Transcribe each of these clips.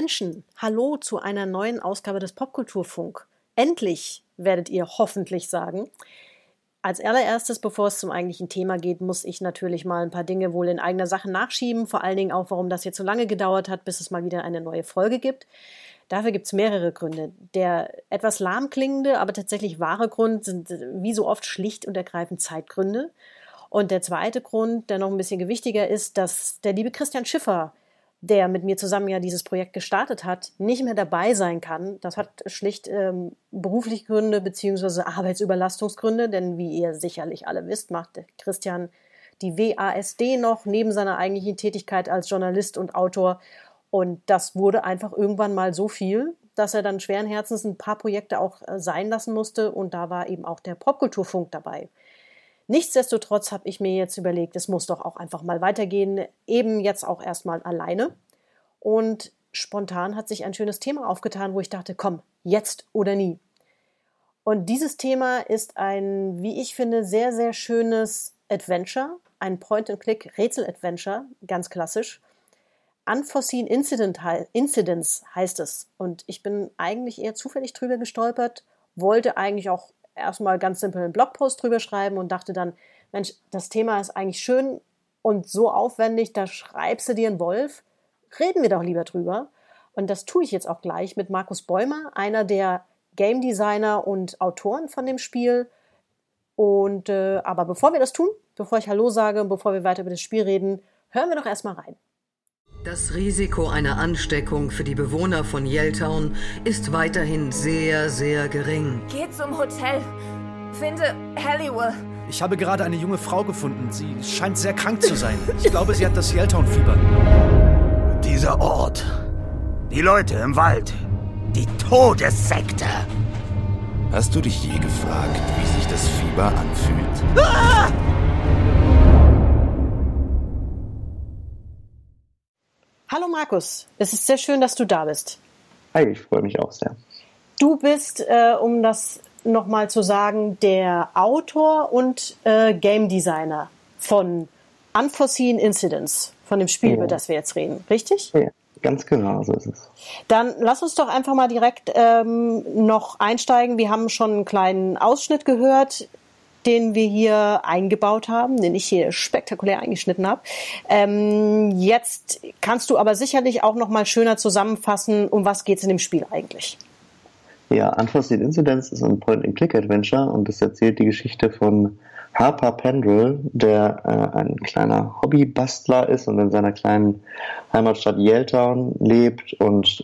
Menschen, hallo zu einer neuen Ausgabe des Popkulturfunk. Endlich, werdet ihr hoffentlich sagen. Als allererstes, bevor es zum eigentlichen Thema geht, muss ich natürlich mal ein paar Dinge wohl in eigener Sache nachschieben. Vor allen Dingen auch, warum das jetzt so lange gedauert hat, bis es mal wieder eine neue Folge gibt. Dafür gibt es mehrere Gründe. Der etwas lahm klingende, aber tatsächlich wahre Grund sind wie so oft schlicht und ergreifend Zeitgründe. Und der zweite Grund, der noch ein bisschen gewichtiger ist, dass der liebe Christian Schiffer, der mit mir zusammen ja dieses Projekt gestartet hat, nicht mehr dabei sein kann. Das hat schlicht berufliche Gründe bzw. Arbeitsüberlastungsgründe, denn wie ihr sicherlich alle wisst, macht der Christian die WASD noch neben seiner eigentlichen Tätigkeit als Journalist und Autor. Und das wurde einfach irgendwann mal so viel, dass er dann schweren Herzens ein paar Projekte auch sein lassen musste. Und da war eben auch der Popkulturfunk dabei. Nichtsdestotrotz habe ich mir jetzt überlegt, es muss doch auch einfach mal weitergehen, eben jetzt auch erstmal alleine. Und spontan hat sich ein schönes Thema aufgetan, wo ich dachte, komm, jetzt oder nie. Und dieses Thema ist ein, wie ich finde, sehr, sehr schönes Adventure, ein Point-and-Click-Rätsel-Adventure, ganz klassisch. Unforeseen Incidents heißt es. Und ich bin eigentlich eher zufällig drüber gestolpert, wollte eigentlich auch erstmal ganz simpel einen Blogpost drüber schreiben und dachte dann, Mensch, das Thema ist eigentlich schön und so aufwendig, da schreibst du dir einen Wolf, reden wir doch lieber drüber. Und das tue ich jetzt auch gleich mit Markus Bäumer, einer der Game Designer und Autoren von dem Spiel. Und aber bevor wir das tun, bevor ich Hallo sage und bevor wir weiter über das Spiel reden, hören wir doch erstmal rein. Das Risiko einer Ansteckung für die Bewohner von Yelltown ist weiterhin sehr, sehr gering. Geh zum Hotel. Finde Halliwell. Ich habe gerade eine junge Frau gefunden. Sie scheint sehr krank zu sein. Ich glaube, sie hat das Yelltown-Fieber. Dieser Ort. Die Leute im Wald. Die Todessekte. Hast du dich je gefragt, wie sich das Fieber anfühlt? Ah! Hallo Markus, es ist sehr schön, dass du da bist. Hi, ich freue mich auch sehr. Du bist, um das nochmal zu sagen, der Autor und Game Designer von Unforeseen Incidents, von dem Spiel, über das wir jetzt reden, richtig? Ja, ganz genau, so ist es. Dann lass uns doch einfach mal direkt noch einsteigen. Wir haben schon einen kleinen Ausschnitt gehört, den wir hier eingebaut haben, den ich hier spektakulär eingeschnitten habe. Jetzt kannst du aber sicherlich auch noch mal schöner zusammenfassen, um was geht es in dem Spiel eigentlich? Ja, Unforeseen Incidents ist ein Point-and-Click-Adventure und es erzählt die Geschichte von Harper Pendrell, der ein kleiner Hobbybastler ist und in seiner kleinen Heimatstadt Yelltown lebt und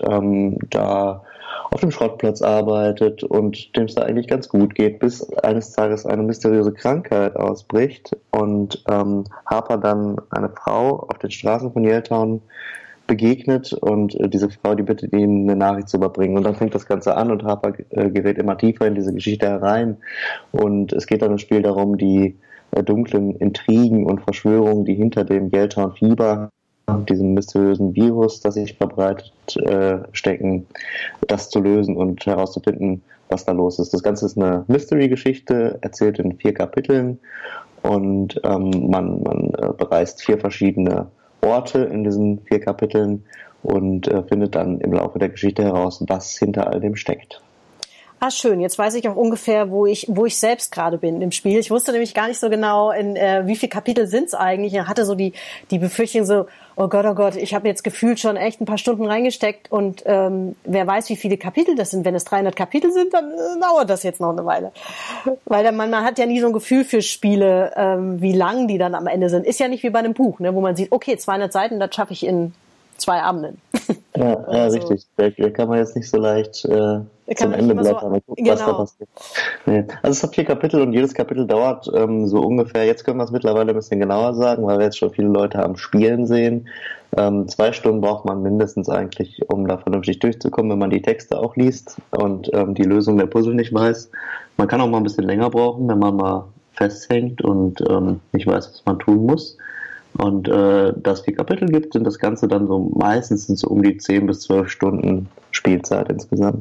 da auf dem Schrottplatz arbeitet und dem es da eigentlich ganz gut geht, bis eines Tages eine mysteriöse Krankheit ausbricht und Harper dann eine Frau auf den Straßen von Yelltown begegnet und diese Frau, die bittet ihn, eine Nachricht zu überbringen. Und dann fängt das Ganze an und Harper gerät immer tiefer in diese Geschichte herein. Und es geht dann im Spiel darum, die dunklen Intrigen und Verschwörungen, die hinter dem Yelltown-Fieber, diesem mysteriösen Virus, das sich verbreitet, stecken, das zu lösen und herauszufinden, was da los ist. Das Ganze ist eine Mystery-Geschichte, erzählt in 4 Kapiteln und man bereist 4 verschiedene Orte in diesen 4 Kapiteln und findet dann im Laufe der Geschichte heraus, was hinter all dem steckt. Ah, schön. Jetzt weiß ich auch ungefähr, wo ich selbst gerade bin im Spiel. Ich wusste nämlich gar nicht so genau, in wie viele Kapitel sind es eigentlich. Ich hatte so die Befürchtung so, oh Gott, ich habe jetzt gefühlt schon echt ein paar Stunden reingesteckt und wer weiß, wie viele Kapitel das sind. Wenn es 300 Kapitel sind, dann dauert das jetzt noch eine Weile. Weil man hat ja nie so ein Gefühl für Spiele, wie lang die dann am Ende sind. Ist ja nicht wie bei einem Buch, ne, wo man sieht, okay, 200 Seiten, das schaffe ich in 2 Abenden. Ja, richtig. Da kann man jetzt nicht so leicht zum Ende blättern und gucken, was da passiert. Nee. Also es hat 4 Kapitel und jedes Kapitel dauert so ungefähr, jetzt können wir es mittlerweile ein bisschen genauer sagen, weil wir jetzt schon viele Leute am Spielen sehen. 2 Stunden braucht man mindestens eigentlich, um da vernünftig durchzukommen, wenn man die Texte auch liest und die Lösung der Puzzle nicht weiß. Man kann auch mal ein bisschen länger brauchen, wenn man mal festhängt und nicht weiß, was man tun muss. Und dass 4 Kapitel gibt, sind das Ganze dann so meistens so um die 10 bis 12 Stunden Spielzeit insgesamt.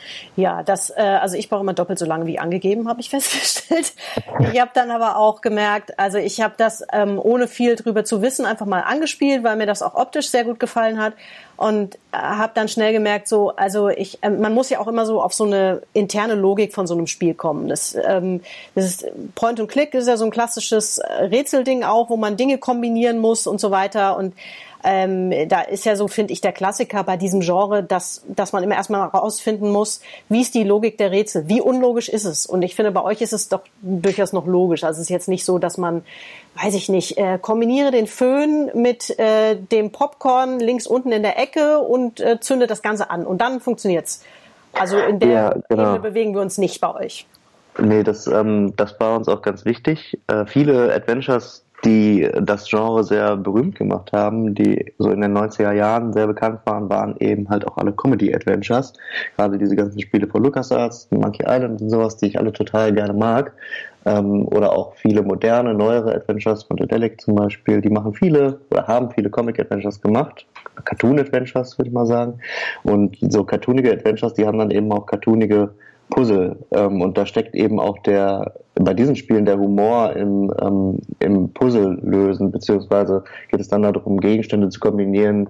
Ja, also ich brauche immer doppelt so lange wie angegeben, habe ich festgestellt. Ich habe dann aber auch gemerkt, also ich habe das ohne viel drüber zu wissen einfach mal angespielt, weil mir das auch optisch sehr gut gefallen hat und habe dann schnell gemerkt, so, also man muss ja auch immer so auf so eine interne Logik von so einem Spiel kommen. Das ist Point and Click, ist ja so ein klassisches Rätselding auch, wo man Dinge kombinieren muss und so weiter und da ist ja so, finde ich, der Klassiker bei diesem Genre, dass man immer erstmal herausfinden muss, wie ist die Logik der Rätsel, wie unlogisch ist es? Und ich finde, bei euch ist es doch durchaus noch logisch. Also es ist jetzt nicht so, dass man, weiß ich nicht, kombiniere den Föhn mit dem Popcorn links unten in der Ecke und zünde das Ganze an und dann funktioniert's. Also in der Ebene bewegen wir uns nicht bei euch. Nee, das war uns auch ganz wichtig. Viele Adventures, die das Genre sehr berühmt gemacht haben, die so in den 90er Jahren sehr bekannt waren eben halt auch alle Comedy-Adventures. Gerade diese ganzen Spiele von LucasArts, Monkey Island und sowas, die ich alle total gerne mag. Oder auch viele moderne, neuere Adventures von Daedalic zum Beispiel, die haben viele Comic-Adventures gemacht. Cartoon-Adventures, würde ich mal sagen. Und so cartoonige Adventures, die haben dann eben auch cartoonige Puzzle. Und da steckt eben auch bei diesen Spielen der Humor im Puzzle lösen, beziehungsweise geht es dann darum, Gegenstände zu kombinieren,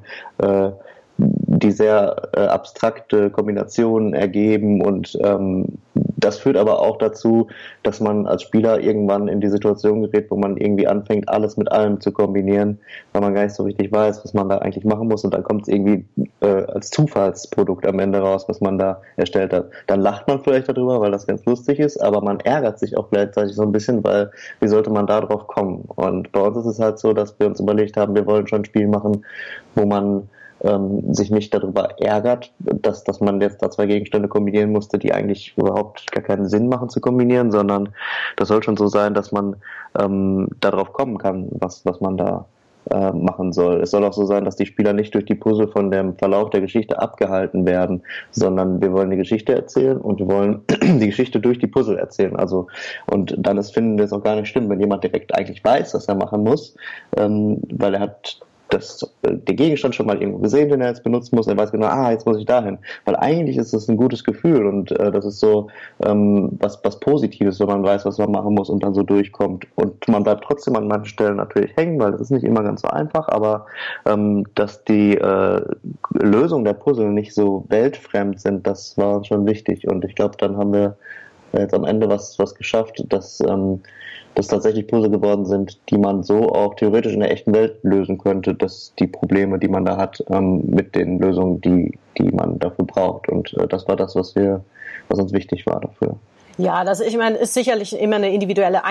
die sehr abstrakte Kombinationen ergeben und das führt aber auch dazu, dass man als Spieler irgendwann in die Situation gerät, wo man irgendwie anfängt, alles mit allem zu kombinieren, weil man gar nicht so richtig weiß, was man da eigentlich machen muss und dann kommt es irgendwie als Zufallsprodukt am Ende raus, was man da erstellt hat. Dann lacht man vielleicht darüber, weil das ganz lustig ist, aber man ärgert sich auch gleichzeitig so ein bisschen, weil wie sollte man da drauf kommen? Und bei uns ist es halt so, dass wir uns überlegt haben, wir wollen schon ein Spiel machen, wo man sich nicht darüber ärgert, dass man jetzt da zwei Gegenstände kombinieren musste, die eigentlich überhaupt gar keinen Sinn machen zu kombinieren, sondern das soll schon so sein, dass man darauf kommen kann, was man da machen soll. Es soll auch so sein, dass die Spieler nicht durch die Puzzle von dem Verlauf der Geschichte abgehalten werden, sondern wir wollen die Geschichte erzählen und wir wollen die Geschichte durch die Puzzle erzählen. Also und dann finden wir es auch gar nicht schlimm, wenn jemand direkt eigentlich weiß, was er machen muss, weil er hat den Gegenstand schon mal irgendwo gesehen, den er jetzt benutzen muss. Er weiß genau, jetzt muss ich dahin. Weil eigentlich ist es ein gutes Gefühl und das ist so was Positives, wenn man weiß, was man machen muss und dann so durchkommt. Und man bleibt trotzdem an manchen Stellen natürlich hängen, weil das ist nicht immer ganz so einfach, aber dass die Lösung der Puzzle nicht so weltfremd sind, das war uns schon wichtig. Und ich glaube, dann haben wir jetzt am Ende was geschafft, dass tatsächlich Puzzle geworden sind, die man so auch theoretisch in der echten Welt lösen könnte, dass die Probleme, die man da hat, mit den Lösungen, die man dafür braucht. Und das war das, was uns wichtig war dafür. Ja, das, ich meine, ist sicherlich immer eine individuelle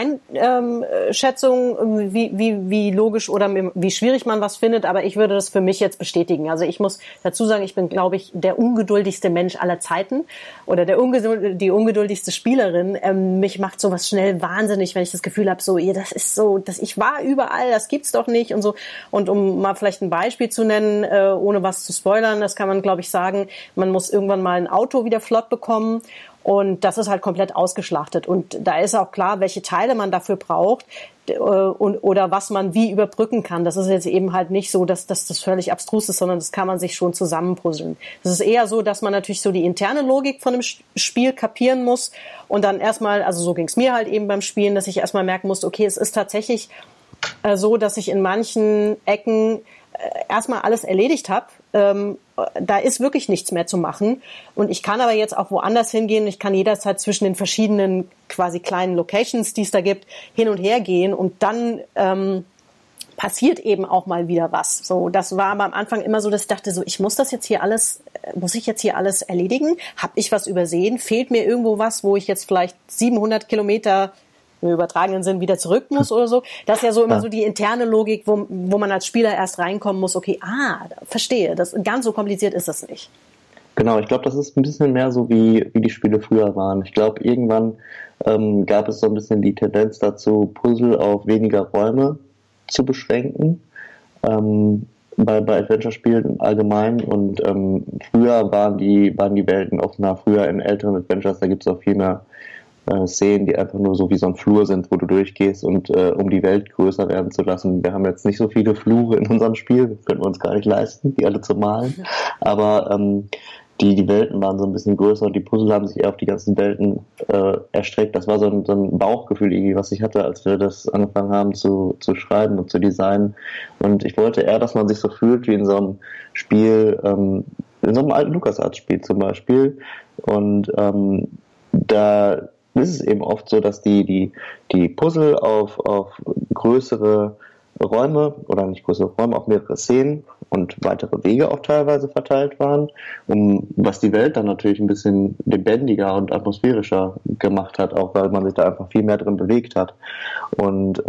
Einschätzung, wie logisch oder wie schwierig man was findet, aber ich würde das für mich jetzt bestätigen. Also ich muss dazu sagen, ich bin, glaube ich, der ungeduldigste Mensch aller Zeiten oder die ungeduldigste Spielerin. Mich macht sowas schnell wahnsinnig, wenn ich das Gefühl habe, so, das ist so, ich war überall, das gibt's doch nicht und so. Und um mal vielleicht ein Beispiel zu nennen, ohne was zu spoilern, das kann man, glaube ich, sagen, man muss irgendwann mal ein Auto wieder flott bekommen. Und das ist halt komplett ausgeschlachtet. Und da ist auch klar, welche Teile man dafür braucht oder was man wie überbrücken kann. Das ist jetzt eben halt nicht so, dass das völlig abstrus ist, sondern das kann man sich schon zusammenpuzzeln. Das ist eher so, dass man natürlich so die interne Logik von dem Spiel kapieren muss und dann erstmal, also so ging es mir halt eben beim Spielen, dass ich erstmal merken musste, okay, es ist tatsächlich so, dass ich in manchen Ecken erstmal alles erledigt habe. Da ist wirklich nichts mehr zu machen. Und ich kann aber jetzt auch woanders hingehen. Ich kann jederzeit zwischen den verschiedenen quasi kleinen Locations, die es da gibt, hin und her gehen. Und dann passiert eben auch mal wieder was. So, das war aber am Anfang immer so, dass ich dachte, so, muss ich jetzt hier alles erledigen? Habe ich was übersehen? Fehlt mir irgendwo was, wo ich jetzt vielleicht 700 Kilometer im übertragenen Sinn wieder zurück muss oder so. Das ist ja so immer so die interne Logik, wo man als Spieler erst reinkommen muss, okay, verstehe, ganz so kompliziert ist das nicht. Genau, ich glaube, das ist ein bisschen mehr so, wie die Spiele früher waren. Ich glaube, irgendwann gab es so ein bisschen die Tendenz dazu, Puzzle auf weniger Räume zu beschränken, bei Adventure-Spielen allgemein. Und früher waren die Welten offener. Früher in älteren Adventures, da gibt es auch viel mehr Szenen, die einfach nur so wie so ein Flur sind, wo du durchgehst und um die Welt größer werden zu lassen. Wir haben jetzt nicht so viele Flure in unserem Spiel, können wir uns gar nicht leisten, die alle zu malen. Aber die Welten waren so ein bisschen größer und die Puzzle haben sich eher auf die ganzen Welten erstreckt. Das war so ein Bauchgefühl irgendwie, was ich hatte, als wir das angefangen haben zu schreiben und zu designen. Und ich wollte eher, dass man sich so fühlt wie in so einem Spiel, in so einem alten LucasArts-Spiel zum Beispiel. Und da ist es eben oft so, dass die Puzzle auf größere Räume oder nicht größere Räume, auf mehrere Szenen und weitere Wege auch teilweise verteilt waren, was die Welt dann natürlich ein bisschen lebendiger und atmosphärischer gemacht hat, auch weil man sich da einfach viel mehr drin bewegt hat. Und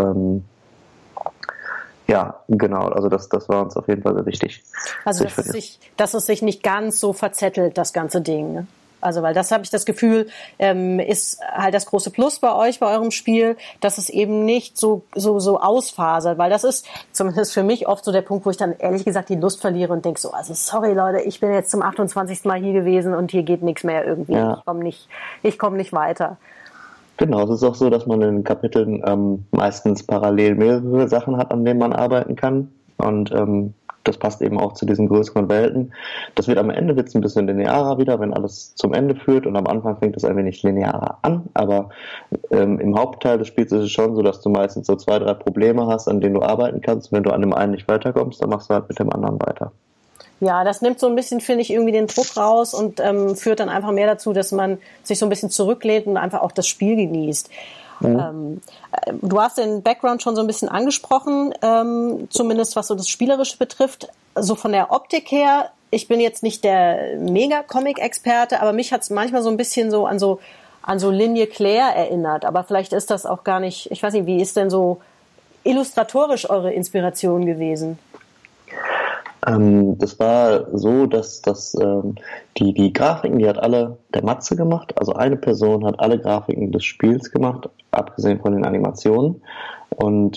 ja, genau, also das war uns auf jeden Fall sehr wichtig. Also dass es sich nicht ganz so verzettelt, das ganze Ding, ne? Also, weil das habe ich das Gefühl, ist halt das große Plus bei euch, bei eurem Spiel, dass es eben nicht so ausfasert, weil das ist zumindest für mich oft so der Punkt, wo ich dann ehrlich gesagt die Lust verliere und denke so, also sorry Leute, ich bin jetzt zum 28. Mal hier gewesen und hier geht nichts mehr irgendwie. Ja. Ich komme nicht weiter. Genau, es ist auch so, dass man in den Kapiteln meistens parallel mehrere Sachen hat, an denen man arbeiten kann, und das passt eben auch zu diesen größeren Welten. Das wird am Ende ein bisschen linearer wieder, wenn alles zum Ende führt, und am Anfang fängt es ein wenig linearer an, aber im Hauptteil des Spiels ist es schon so, dass du meistens so 2, 3 Probleme hast, an denen du arbeiten kannst, und wenn du an dem einen nicht weiterkommst, dann machst du halt mit dem anderen weiter. Ja, das nimmt so ein bisschen, finde ich, irgendwie den Druck raus und führt dann einfach mehr dazu, dass man sich so ein bisschen zurücklehnt und einfach auch das Spiel genießt. Mhm. Du hast den Background schon so ein bisschen angesprochen, zumindest was so das Spielerische betrifft. So von der Optik her, ich bin jetzt nicht der Mega-Comic-Experte, aber mich hat es manchmal so ein bisschen so an so Linie Claire erinnert. Aber vielleicht ist das auch gar nicht, ich weiß nicht, wie ist denn so illustratorisch eure Inspiration gewesen? Das war so, dass die Grafiken, die hat alle der Matze gemacht. Also eine Person hat alle Grafiken des Spiels gemacht, abgesehen von den Animationen. Und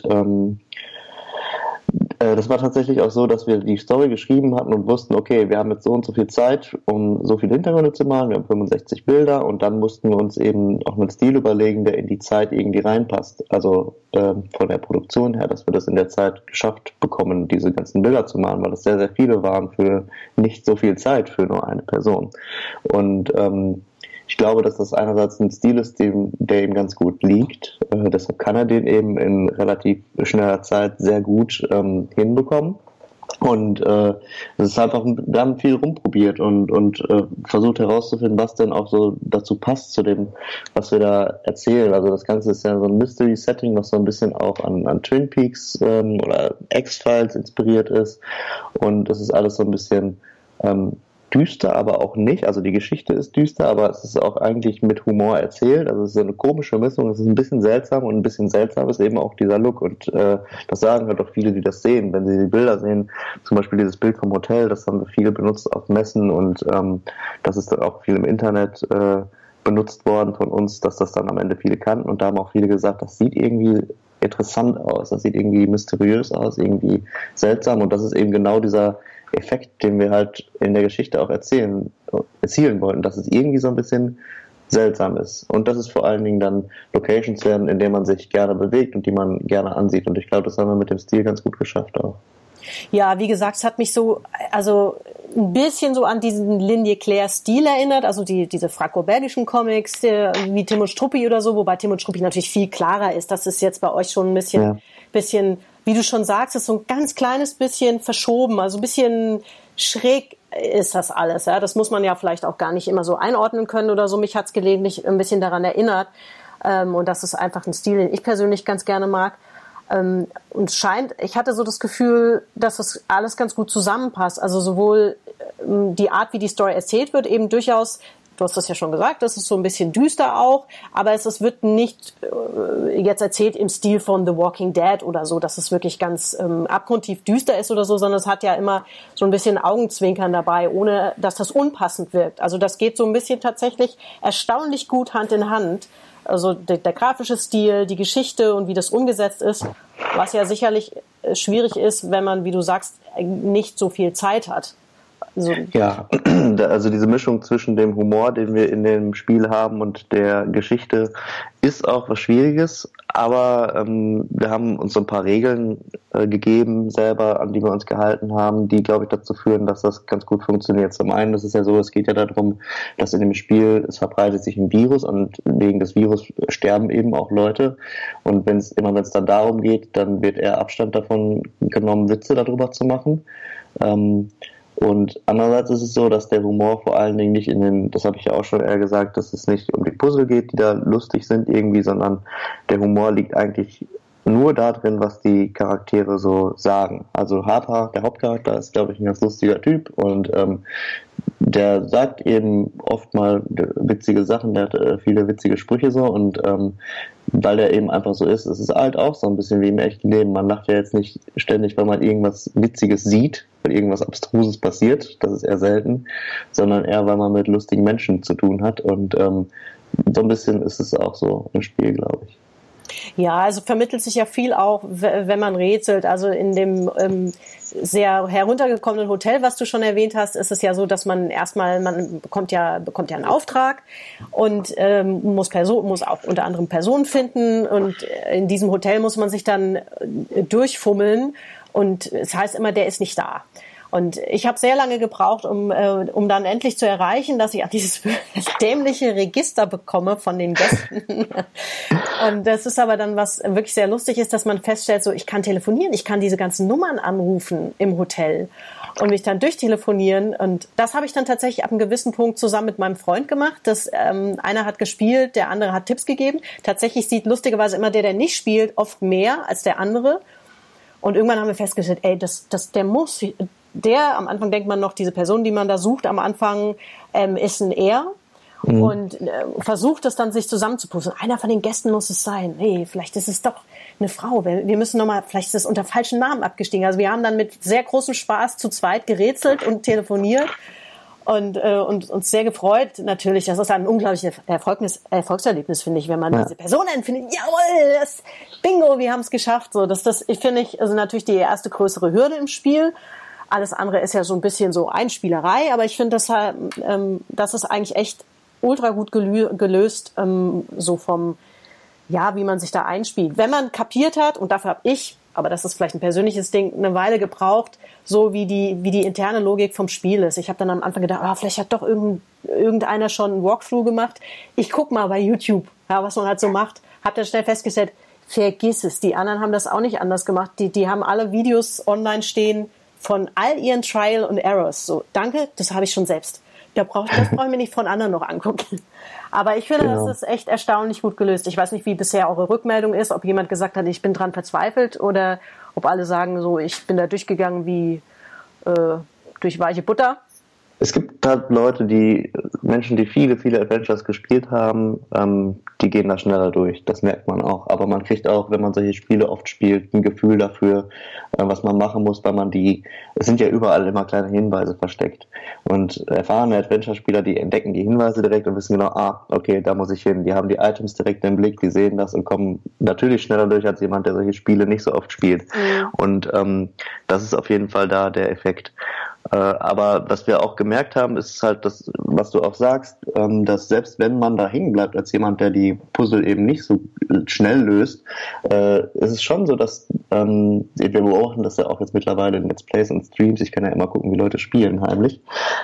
das war tatsächlich auch so, dass wir die Story geschrieben hatten und wussten, okay, wir haben jetzt so und so viel Zeit, um so viele Hintergründe zu malen. Wir haben 65 Bilder, und dann mussten wir uns eben auch einen Stil überlegen, der in die Zeit irgendwie reinpasst. Also von der Produktion her, dass wir das in der Zeit geschafft bekommen, diese ganzen Bilder zu malen, weil das sehr, sehr viele waren für nicht so viel Zeit für nur eine Person. Und ich glaube, dass das einerseits ein Stil ist, der ihm ganz gut liegt. Deshalb kann er den eben in relativ schneller Zeit sehr gut hinbekommen. Und es ist einfach, wir haben viel rumprobiert und versucht herauszufinden, was denn auch so dazu passt zu dem, was wir da erzählen. Also das Ganze ist ja so ein Mystery-Setting, was so ein bisschen auch an Twin Peaks oder X-Files inspiriert ist. Und es ist alles so ein bisschen düster, aber auch nicht. Also die Geschichte ist düster, aber es ist auch eigentlich mit Humor erzählt. Also es ist eine komische Mischung. Es ist ein bisschen seltsam, und ein bisschen seltsam ist eben auch dieser Look. Und das sagen halt auch viele, die das sehen. Wenn sie die Bilder sehen, zum Beispiel dieses Bild vom Hotel, das haben wir viel benutzt auf Messen, und das ist dann auch viel im Internet benutzt worden von uns, dass das dann am Ende viele kannten. Und da haben auch viele gesagt, das sieht irgendwie interessant aus, das sieht irgendwie mysteriös aus, irgendwie seltsam. Und das ist eben genau dieser Effekt, den wir halt in der Geschichte auch erzielen wollten, dass es irgendwie so ein bisschen seltsam ist. Und dass es vor allen Dingen dann Locations werden, in denen man sich gerne bewegt und die man gerne ansieht. Und ich glaube, das haben wir mit dem Stil ganz gut geschafft auch. Ja, wie gesagt, es hat mich so, also ein bisschen so an diesen Linie Claire-Stil erinnert, also diese franco-belgischen Comics, wie Tim und Struppi oder so, wobei Tim und Struppi natürlich viel klarer ist. Das ist jetzt bei euch schon ein bisschen, wie du schon sagst, ist so ein ganz kleines bisschen verschoben, also ein bisschen schräg ist das alles. Ja? Das muss man ja vielleicht auch gar nicht immer so einordnen können oder so. Mich hat es gelegentlich ein bisschen daran erinnert. Und das ist einfach ein Stil, den ich persönlich ganz gerne mag. Und ich hatte so das Gefühl, dass das alles ganz gut zusammenpasst. Also sowohl die Art, wie die Story erzählt wird, eben durchaus, du hast das ja schon gesagt, das ist so ein bisschen düster auch, aber es wird nicht jetzt erzählt im Stil von The Walking Dead oder so, dass es wirklich ganz abgrundtief düster ist oder so, sondern es hat ja immer so ein bisschen Augenzwinkern dabei, ohne dass das unpassend wirkt. Also das geht so ein bisschen tatsächlich erstaunlich gut Hand in Hand. Also der grafische Stil, die Geschichte und wie das umgesetzt ist, was ja sicherlich schwierig ist, wenn man, wie du sagst, nicht so viel Zeit hat. So. Ja, also diese Mischung zwischen dem Humor, den wir in dem Spiel haben, und der Geschichte ist auch was Schwieriges, aber wir haben uns so ein paar Regeln gegeben selber, an die wir uns gehalten haben, die, glaube ich, dazu führen, dass das ganz gut funktioniert. Zum einen, das ist ja so, es geht ja darum, dass in dem Spiel, es verbreitet sich ein Virus und wegen des Virus sterben eben auch Leute, und wenn es dann darum geht, dann wird eher Abstand davon genommen, Witze darüber zu machen. Und andererseits ist es so, dass der Humor vor allen Dingen nicht das habe ich ja auch schon eher gesagt, dass es nicht um die Puzzle geht, die da lustig sind irgendwie, sondern der Humor liegt eigentlich nur darin, was die Charaktere so sagen. Also Harper, der Hauptcharakter, ist, glaube ich, ein ganz lustiger Typ, und der sagt eben oft mal witzige Sachen, der hat viele witzige Sprüche so, und weil der eben einfach so ist, es ist halt auch so ein bisschen wie im echten Leben. Man lacht ja jetzt nicht ständig, weil man irgendwas Witziges sieht, weil irgendwas Abstruses passiert, das ist eher selten, sondern eher, weil man mit lustigen Menschen zu tun hat, und so ein bisschen ist es auch so im Spiel, glaube ich. Ja, also vermittelt sich ja viel auch, wenn man rätselt. Also in dem sehr heruntergekommenen Hotel, was du schon erwähnt hast, ist es ja so, dass man bekommt ja einen Auftrag und muss auch unter anderem Personen finden, und in diesem Hotel muss man sich dann durchfummeln, und es heißt immer, der ist nicht da. Und ich habe sehr lange gebraucht, um dann endlich zu erreichen, dass ich an dieses dämliche Register bekomme von den Gästen. Und das ist aber dann, was wirklich sehr lustig ist, dass man feststellt, so, ich kann telefonieren, ich kann diese ganzen Nummern anrufen im Hotel und mich dann durchtelefonieren. Und das habe ich dann tatsächlich ab einem gewissen Punkt zusammen mit meinem Freund gemacht. Einer hat gespielt, der andere hat Tipps gegeben. Tatsächlich sieht lustigerweise immer der nicht spielt, oft mehr als der andere. Und irgendwann haben wir festgestellt, am Anfang denkt man noch, diese Person, die man da sucht, am Anfang ist ein Er, und versucht es dann, sich zusammenzupuzzeln. Einer von den Gästen muss es sein. Hey, vielleicht ist es doch eine Frau. Wir müssen nochmal, vielleicht ist es unter falschen Namen abgestiegen. Also wir haben dann mit sehr großem Spaß zu zweit gerätselt und telefoniert und uns sehr gefreut. Natürlich, das ist ein unglaubliches Erfolgserlebnis, finde ich, wenn man diese Person findet. Jawohl, Bingo, wir haben es geschafft. So, ich finde, also natürlich die erste größere Hürde im Spiel. Alles andere ist ja so ein bisschen so Einspielerei, aber ich finde, das ist eigentlich echt ultra gut gelöst, so wie man sich da einspielt. Wenn man kapiert hat, und dafür habe ich, aber das ist vielleicht ein persönliches Ding, eine Weile gebraucht, so wie die interne Logik vom Spiel ist. Ich habe dann am Anfang gedacht, vielleicht hat doch irgendeiner schon einen Walkthrough gemacht. Ich guck mal bei YouTube, was man halt so macht. Hab dann schnell festgestellt, vergiss es. Die anderen haben das auch nicht anders gemacht. Die haben alle Videos online stehen von all ihren Trial und Errors. So, danke, das habe ich schon selbst. Das brauche ich mir nicht von anderen noch angucken. Aber ich finde, das ist echt erstaunlich gut gelöst. Ich weiß nicht, wie bisher eure Rückmeldung ist, ob jemand gesagt hat, ich bin dran verzweifelt, oder ob alle sagen, so, ich bin da durchgegangen wie durch weiche Butter. Es gibt halt Menschen, die viele, viele Adventures gespielt haben, die gehen da schneller durch, das merkt man auch. Aber man kriegt auch, wenn man solche Spiele oft spielt, ein Gefühl dafür, was man machen muss, weil es sind ja überall immer kleine Hinweise versteckt. Und erfahrene Adventure-Spieler, die entdecken die Hinweise direkt und wissen genau, okay, da muss ich hin. Die haben die Items direkt im Blick, die sehen das und kommen natürlich schneller durch als jemand, der solche Spiele nicht so oft spielt. Mhm. Und das ist auf jeden Fall da der Effekt. Aber was wir auch gemerkt haben, ist halt das, was du auch sagst, dass selbst wenn man da hängen bleibt als jemand, der die Puzzle eben nicht so schnell löst, ist es schon so, dass wir beobachten das ja auch jetzt mittlerweile in Let's Plays und Streams, ich kann ja immer gucken, wie Leute spielen heimlich,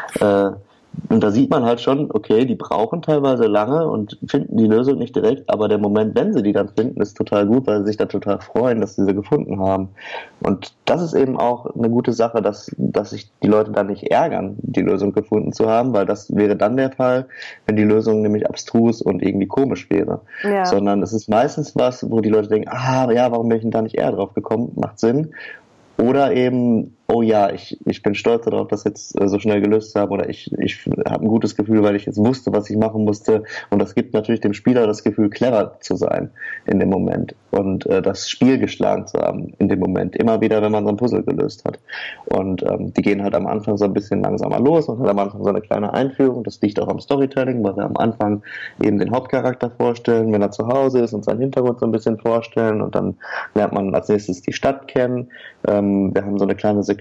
und da sieht man halt schon, okay, die brauchen teilweise lange und finden die Lösung nicht direkt, aber der Moment, wenn sie die dann finden, ist total gut, weil sie sich da total freuen, dass sie sie gefunden haben. Und das ist eben auch eine gute Sache, dass sich die Leute dann nicht ärgern, die Lösung gefunden zu haben, weil das wäre dann der Fall, wenn die Lösung nämlich abstrus und irgendwie komisch wäre. Ja. Sondern es ist meistens was, wo die Leute denken, warum bin ich denn da nicht eher drauf gekommen? Macht Sinn. Oder eben, ich bin stolz darauf, das jetzt so schnell gelöst zu haben, oder ich habe ein gutes Gefühl, weil ich jetzt wusste, was ich machen musste, und das gibt natürlich dem Spieler das Gefühl, clever zu sein in dem Moment und das Spiel geschlagen zu haben in dem Moment, immer wieder, wenn man so ein Puzzle gelöst hat. Und die gehen halt am Anfang so ein bisschen langsamer los und hat am Anfang so eine kleine Einführung, das liegt auch am Storytelling, weil wir am Anfang eben den Hauptcharakter vorstellen, wenn er zu Hause ist, und seinen Hintergrund so ein bisschen vorstellen, und dann lernt man als nächstes die Stadt kennen. Wir haben so eine kleine Sequenz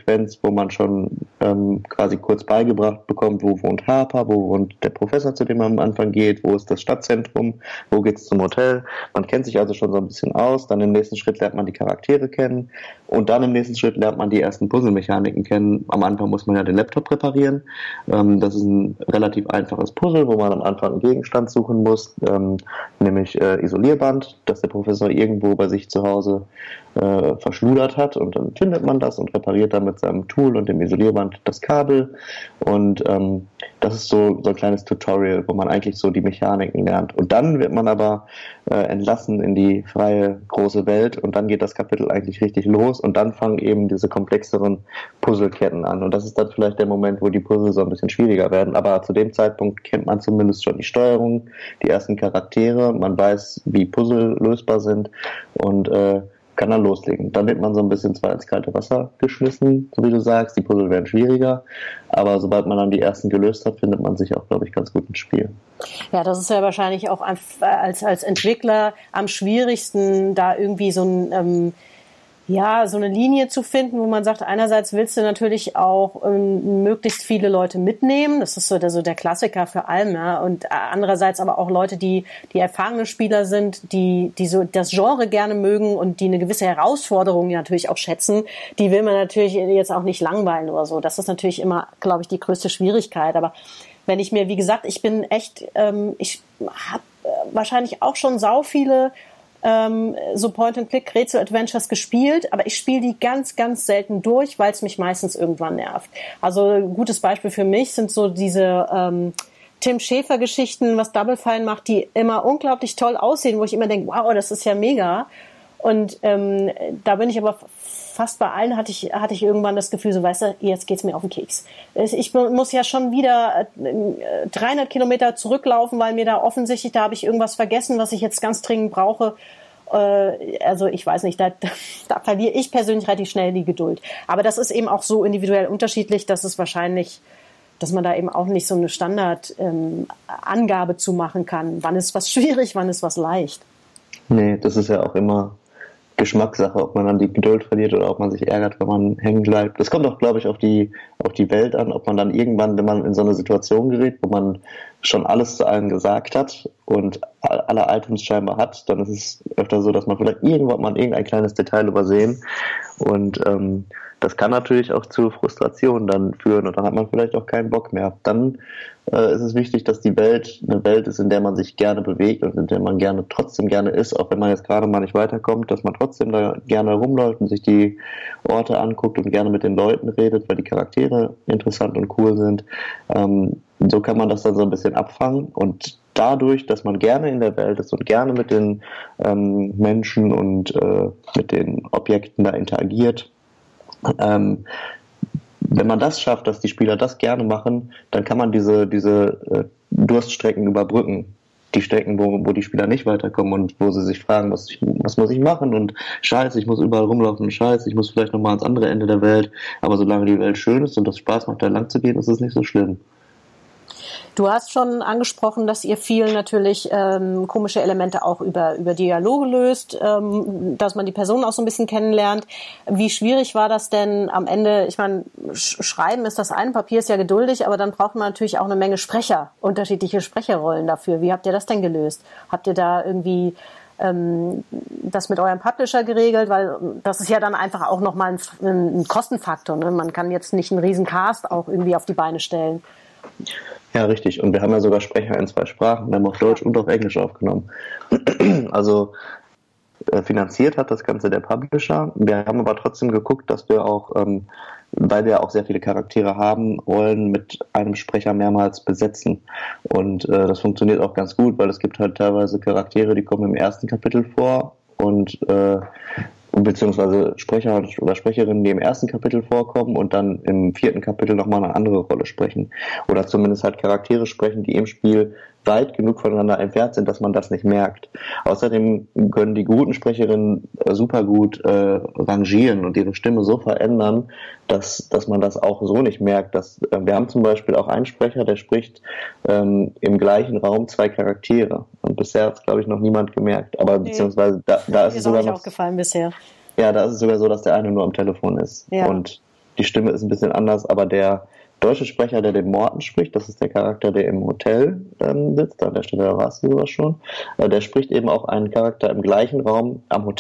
Sequenz, wo man schon quasi kurz beigebracht bekommt, wo wohnt Harper, wo wohnt der Professor, zu dem man am Anfang geht, wo ist das Stadtzentrum, wo geht's zum Hotel. Man kennt sich also schon so ein bisschen aus, dann im nächsten Schritt lernt man die Charaktere kennen und dann im nächsten Schritt lernt man die ersten Puzzlemechaniken kennen. Am Anfang muss man ja den Laptop reparieren. Das ist ein relativ einfaches Puzzle, wo man am Anfang einen Gegenstand suchen muss, nämlich Isolierband, das der Professor irgendwo bei sich zu Hause verschludert hat, und dann findet man das und repariert dann mit seinem Tool und dem Isolierband das Kabel, und das ist so ein kleines Tutorial, wo man eigentlich so die Mechaniken lernt, und dann wird man aber entlassen in die freie große Welt, und dann geht das Kapitel eigentlich richtig los, und dann fangen eben diese komplexeren Puzzleketten an, und das ist dann vielleicht der Moment, wo die Puzzle so ein bisschen schwieriger werden, aber zu dem Zeitpunkt kennt man zumindest schon die Steuerung, die ersten Charaktere, man weiß, wie Puzzle lösbar sind, und kann dann loslegen. Dann wird man so ein bisschen zwar ins kalte Wasser geschmissen, so wie du sagst, die Puzzle werden schwieriger, aber sobald man dann die ersten gelöst hat, findet man sich auch, glaube ich, ganz gut ins Spiel. Ja, das ist ja wahrscheinlich auch als Entwickler am schwierigsten, da irgendwie so eine Linie zu finden, wo man sagt, einerseits willst du natürlich auch möglichst viele Leute mitnehmen, das ist so der Klassiker für allem, ja, und andererseits aber auch Leute, die erfahrene Spieler sind, die so das Genre gerne mögen und die eine gewisse Herausforderung natürlich auch schätzen, die will man natürlich jetzt auch nicht langweilen oder so. Das ist natürlich immer, glaube ich, die größte Schwierigkeit, aber wenn ich mir, wie gesagt, ich bin echt, ich habe wahrscheinlich auch schon sau viele so Point-and-Click-Rätsel-Adventures gespielt, aber ich spiele die ganz, ganz selten durch, weil es mich meistens irgendwann nervt. Also ein gutes Beispiel für mich sind so diese Tim Schäfer-Geschichten, was Double Fine macht, die immer unglaublich toll aussehen, wo ich immer denke, wow, das ist ja mega. Und da bin ich aber fast bei allen hatte ich irgendwann das Gefühl, so, weißt du, jetzt geht's mir auf den Keks. Ich muss ja schon wieder 300 Kilometer zurücklaufen, weil mir da offensichtlich, da habe ich irgendwas vergessen, was ich jetzt ganz dringend brauche. Also ich weiß nicht, da verliere ich persönlich relativ schnell die Geduld. Aber das ist eben auch so individuell unterschiedlich, dass es wahrscheinlich, dass man da eben auch nicht so eine Standard-Angabe zu machen kann. Wann ist was schwierig, wann ist was leicht? Nee, das ist ja auch immer Geschmackssache, ob man dann die Geduld verliert oder ob man sich ärgert, wenn man hängen bleibt. Das kommt auch, glaube ich, auf die Welt an, ob man dann irgendwann, wenn man in so eine Situation gerät, wo man schon alles zu allen gesagt hat und alle Items scheinbar hat, dann ist es öfter so, dass man vielleicht irgendein kleines Detail übersehen, und das kann natürlich auch zu Frustration dann führen, und dann hat man vielleicht auch keinen Bock mehr. Dann ist es wichtig, dass die Welt eine Welt ist, in der man sich gerne bewegt und in der man trotzdem gerne ist, auch wenn man jetzt gerade mal nicht weiterkommt, dass man trotzdem da gerne rumläuft und sich die Orte anguckt und gerne mit den Leuten redet, weil die Charaktere interessant und cool sind. So kann man das dann so ein bisschen abfangen, und dadurch, dass man gerne in der Welt ist und gerne mit den Menschen und mit den Objekten da interagiert, wenn man das schafft, dass die Spieler das gerne machen, dann kann man diese Durststrecken überbrücken. Die Strecken, wo die Spieler nicht weiterkommen und wo sie sich fragen, was muss ich machen, und scheiße, ich muss überall rumlaufen, und scheiße, ich muss vielleicht nochmal ans andere Ende der Welt. Aber solange die Welt schön ist und das Spaß macht, da lang zu gehen, ist es nicht so schlimm. Du hast schon angesprochen, dass ihr viel natürlich komische Elemente auch über Dialoge löst, dass man die Person auch so ein bisschen kennenlernt. Wie schwierig war das denn am Ende? Ich meine, Schreiben ist das eine, Papier ist ja geduldig, aber dann braucht man natürlich auch eine Menge Sprecher, unterschiedliche Sprecherrollen dafür. Wie habt ihr das denn gelöst? Habt ihr da irgendwie das mit eurem Publisher geregelt? Weil das ist ja dann einfach auch nochmal ein Kostenfaktor, ne? Man kann jetzt nicht einen riesen Cast auch irgendwie auf die Beine stellen. Ja, richtig. Und wir haben ja sogar Sprecher in 2 Sprachen. Wir haben auf Deutsch und auf Englisch aufgenommen. Also finanziert hat das Ganze der Publisher. Wir haben aber trotzdem geguckt, dass wir auch, weil wir auch sehr viele Charaktere haben, Rollen mit einem Sprecher mehrmals besetzen. Und das funktioniert auch ganz gut, weil es gibt halt teilweise Charaktere, die kommen im ersten Kapitel vor, und beziehungsweise Sprecher oder Sprecherinnen, die im ersten Kapitel vorkommen und dann im 4. Kapitel nochmal eine andere Rolle sprechen. Oder zumindest halt Charaktere sprechen, die im Spiel weit genug voneinander entfernt sind, dass man das nicht merkt. Außerdem können die guten Sprecherinnen super gut rangieren und ihre Stimme so verändern, dass man das auch so nicht merkt. Wir haben zum Beispiel auch einen Sprecher, der spricht im gleichen Raum 2 Charaktere. Und bisher hat es, glaube ich, noch niemand gemerkt. Aber beziehungsweise da ist es sogar noch aufgefallen bisher. Ja, da ist es sogar so, dass der eine nur am Telefon ist. Ja. Und die Stimme ist ein bisschen anders, aber der deutsche Sprecher, der den Morten spricht, das ist der Charakter, der im Hotel sitzt, an der Stelle warst du sowas schon, der spricht eben auch einen Charakter im gleichen Raum am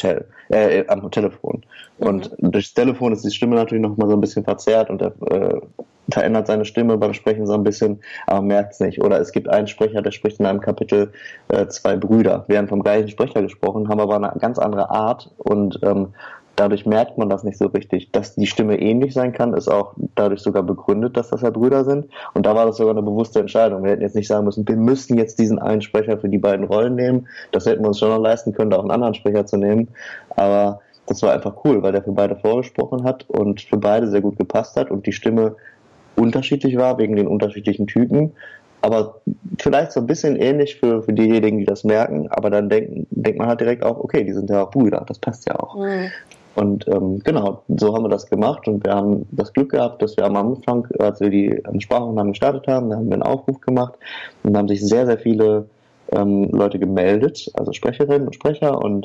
Telefon. Und durchs Telefon ist die Stimme natürlich nochmal so ein bisschen verzerrt und er verändert seine Stimme beim Sprechen so ein bisschen, aber merkt es nicht. Oder es gibt einen Sprecher, der spricht in einem Kapitel 2 Brüder, werden vom gleichen Sprecher gesprochen, haben aber eine ganz andere Art und dadurch merkt man das nicht so richtig. Dass die Stimme ähnlich sein kann, ist auch dadurch sogar begründet, dass das ja Brüder sind. Und da war das sogar eine bewusste Entscheidung. Wir hätten jetzt nicht sagen müssen, wir müssen jetzt diesen einen Sprecher für die beiden Rollen nehmen. Das hätten wir uns schon noch leisten können, da auch einen anderen Sprecher zu nehmen. Aber das war einfach cool, weil der für beide vorgesprochen hat und für beide sehr gut gepasst hat und die Stimme unterschiedlich war, wegen den unterschiedlichen Typen. Aber vielleicht so ein bisschen ähnlich für diejenigen, die das merken. Aber dann denkt man halt direkt auch, okay, die sind ja auch Brüder. Das passt ja auch. Mhm. Und genau, so haben wir das gemacht und wir haben das Glück gehabt, dass wir am Anfang, als wir die Sprachaufnahmen gestartet haben, da haben wir einen Aufruf gemacht und da haben sich sehr, sehr viele Leute gemeldet, also Sprecherinnen und Sprecher und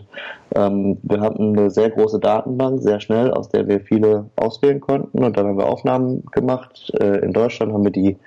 wir hatten eine sehr große Datenbank, sehr schnell, aus der wir viele auswählen konnten und dann haben wir Aufnahmen gemacht. In Deutschland haben wir die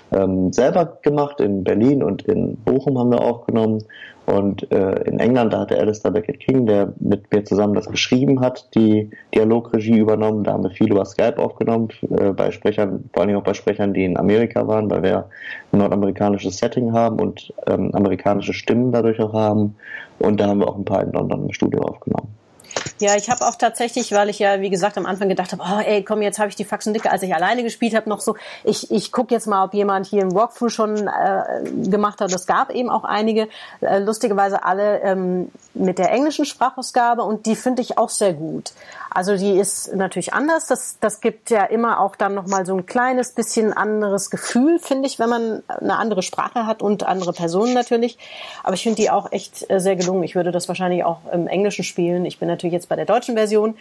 selber gemacht, in Berlin und in Bochum haben wir aufgenommen. Und in England, da hat der Alistair Beckett-King, der mit mir zusammen das geschrieben hat, die Dialogregie übernommen. Da haben wir viel über Skype aufgenommen, bei Sprechern, vor allem auch bei Sprechern, die in Amerika waren, weil wir ein nordamerikanisches Setting haben und amerikanische Stimmen dadurch auch haben. Und da haben wir auch ein paar in London im Studio aufgenommen. Ja, ich habe auch tatsächlich, weil ich ja, wie gesagt, am Anfang gedacht habe, oh ey, komm, jetzt habe ich die Faxen dicke, als ich alleine gespielt habe, noch so, ich gucke jetzt mal, ob jemand hier im Walkthrough schon gemacht hat. Es gab eben auch einige, lustigerweise alle mit der englischen Sprachausgabe und die finde ich auch sehr gut. Also die ist natürlich anders, das gibt ja immer auch dann nochmal so ein kleines bisschen anderes Gefühl, finde ich, wenn man eine andere Sprache hat und andere Personen natürlich. Aber ich finde die auch echt sehr gelungen. Ich würde das wahrscheinlich auch im Englischen spielen. Ich bin natürlich jetzt bei der deutschen Version.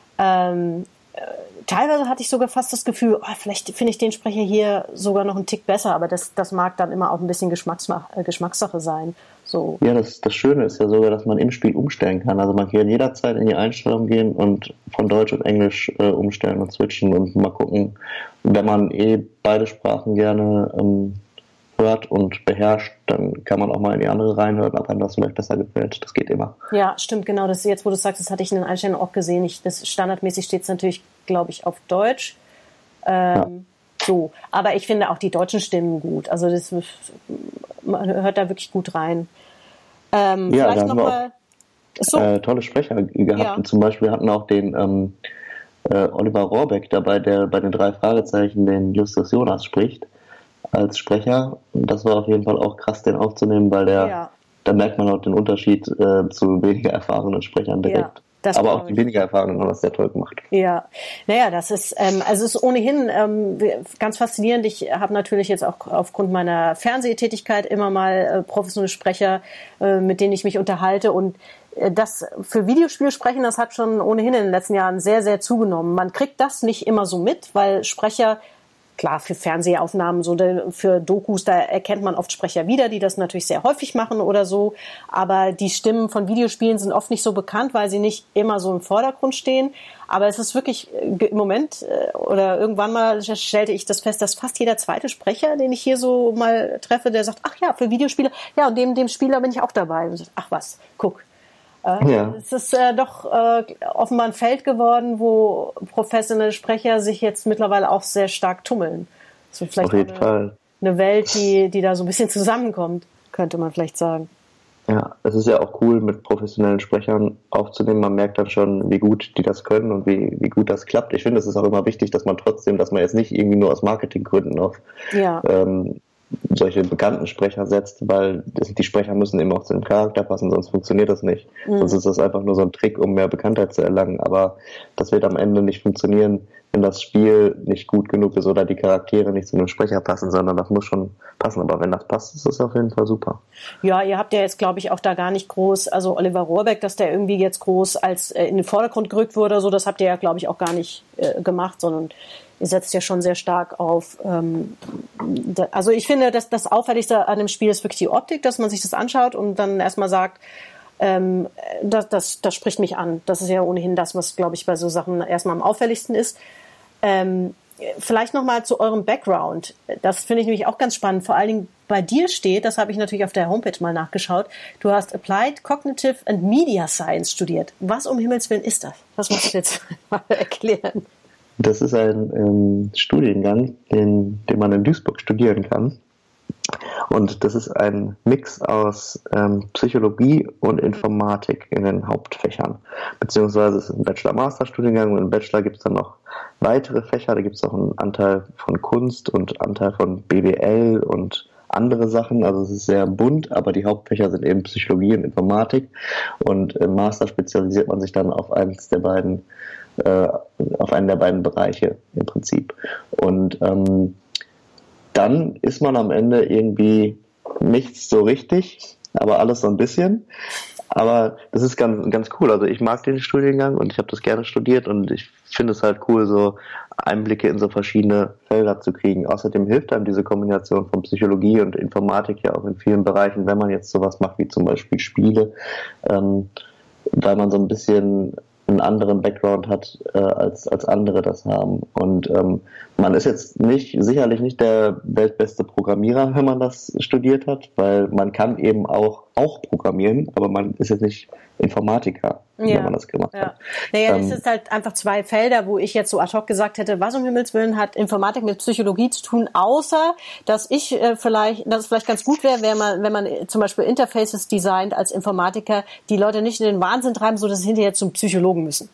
Teilweise hatte ich sogar fast das Gefühl, vielleicht finde ich den Sprecher hier sogar noch einen Tick besser, aber das mag dann immer auch ein bisschen Geschmackssache sein. So. Ja, das Schöne ist ja sogar, dass man im Spiel umstellen kann. Also man kann jederzeit in die Einstellung gehen und von Deutsch und Englisch umstellen und switchen und mal gucken, wenn man beide Sprachen gerne hört und beherrscht, dann kann man auch mal in die andere reinhören, ob einem das vielleicht besser gefällt. Das geht immer. Ja, stimmt, genau. Das jetzt, wo du sagst, das hatte ich in den Einstellungen auch gesehen. Das standardmäßig steht es natürlich, glaube ich, auf Deutsch. So, aber ich finde auch die deutschen Stimmen gut. Also man hört da wirklich gut rein. Vielleicht nochmal. Tolle Sprecher gehabt. Ja. Und zum Beispiel hatten auch den Oliver Rohrbeck dabei, der bei den 3 Fragezeichen den Justus Jonas spricht als Sprecher. Und das war auf jeden Fall auch krass, den aufzunehmen, weil da merkt man auch den Unterschied zu weniger erfahrenen Sprechern direkt. Ja, aber auch die weniger erfahrenen haben das sehr toll gemacht. Ja, naja, das ist, also es ist ohnehin ganz faszinierend. Ich habe natürlich jetzt auch aufgrund meiner Fernsehtätigkeit immer mal professionelle Sprecher, mit denen ich mich unterhalte und das für Videospiel sprechen, das hat schon ohnehin in den letzten Jahren sehr, sehr zugenommen. Man kriegt das nicht immer so mit, weil Sprecher, klar, für Fernsehaufnahmen, so für Dokus, da erkennt man oft Sprecher wieder, die das natürlich sehr häufig machen oder so. Aber die Stimmen von Videospielen sind oft nicht so bekannt, weil sie nicht immer so im Vordergrund stehen. Aber es ist wirklich im Moment oder irgendwann mal stellte ich das fest, dass fast jeder zweite Sprecher, den ich hier so mal treffe, der sagt, ach ja, für Videospiele, ja, und dem Spieler bin ich auch dabei. Und ach was, guck. Es ist doch offenbar ein Feld geworden, wo professionelle Sprecher sich jetzt mittlerweile auch sehr stark tummeln. Das wird vielleicht auf jeden Fall eine Welt, die da so ein bisschen zusammenkommt, könnte man vielleicht sagen. Ja, es ist ja auch cool, mit professionellen Sprechern aufzunehmen. Man merkt dann schon, wie gut die das können und wie gut das klappt. Ich finde, es ist auch immer wichtig, dass man jetzt nicht irgendwie nur aus Marketinggründen auf solche bekannten Sprecher setzt, weil die Sprecher müssen eben auch zu dem Charakter passen, sonst funktioniert das nicht. Sonst ist das einfach nur so ein Trick, um mehr Bekanntheit zu erlangen. Aber das wird am Ende nicht funktionieren, wenn das Spiel nicht gut genug ist oder die Charaktere nicht zu einem Sprecher passen, sondern das muss schon passen. Aber wenn das passt, ist das auf jeden Fall super. Ja, ihr habt ja jetzt, glaube ich, auch da gar nicht groß, also Oliver Rohrbeck, dass der irgendwie jetzt groß als in den Vordergrund gerückt wurde, so, das habt ihr ja, glaube ich, auch gar nicht gemacht, sondern ihr setzt ja schon sehr stark auf, also ich finde, dass das Auffälligste an dem Spiel ist wirklich die Optik, dass man sich das anschaut und dann erstmal sagt, das spricht mich an. Das ist ja ohnehin das, was, glaube ich, bei so Sachen erstmal am auffälligsten ist. Vielleicht nochmal zu eurem Background. Das finde ich nämlich auch ganz spannend. Vor allen Dingen bei dir steht, das habe ich natürlich auf der Homepage mal nachgeschaut, du hast Applied Cognitive and Media Science studiert. Was um Himmels Willen ist das? Das musst du jetzt mal erklären. Das ist ein Studiengang, den man in Duisburg studieren kann. Und das ist ein Mix aus Psychologie und Informatik in den Hauptfächern. Beziehungsweise es ist ein Bachelor-Master-Studiengang und im Bachelor gibt es dann noch weitere Fächer. Da gibt es auch einen Anteil von Kunst und Anteil von BWL und andere Sachen. Also es ist sehr bunt, aber die Hauptfächer sind eben Psychologie und Informatik. Und im Master spezialisiert man sich dann auf einen der beiden Bereiche im Prinzip. Und dann ist man am Ende irgendwie nichts so richtig, aber alles so ein bisschen. Aber das ist ganz, ganz cool. Also ich mag den Studiengang und ich habe das gerne studiert und ich finde es halt cool, so Einblicke in so verschiedene Felder zu kriegen. Außerdem hilft einem diese Kombination von Psychologie und Informatik ja auch in vielen Bereichen, wenn man jetzt sowas macht wie zum Beispiel Spiele, weil man so ein bisschen einen anderen Background hat, als andere das haben. Und man ist jetzt sicherlich nicht der weltbeste Programmierer, wenn man das studiert hat, weil man kann eben auch programmieren, aber man ist jetzt nicht Informatiker, wenn man das gemacht hat. Naja, das ist halt einfach zwei Felder, wo ich jetzt so ad hoc gesagt hätte, was um Himmels Willen hat Informatik mit Psychologie zu tun, außer, dass es vielleicht ganz gut wäre, wenn man zum Beispiel Interfaces designt als Informatiker, die Leute nicht in den Wahnsinn treiben, so dass sie hinterher zum Psychologen müssen.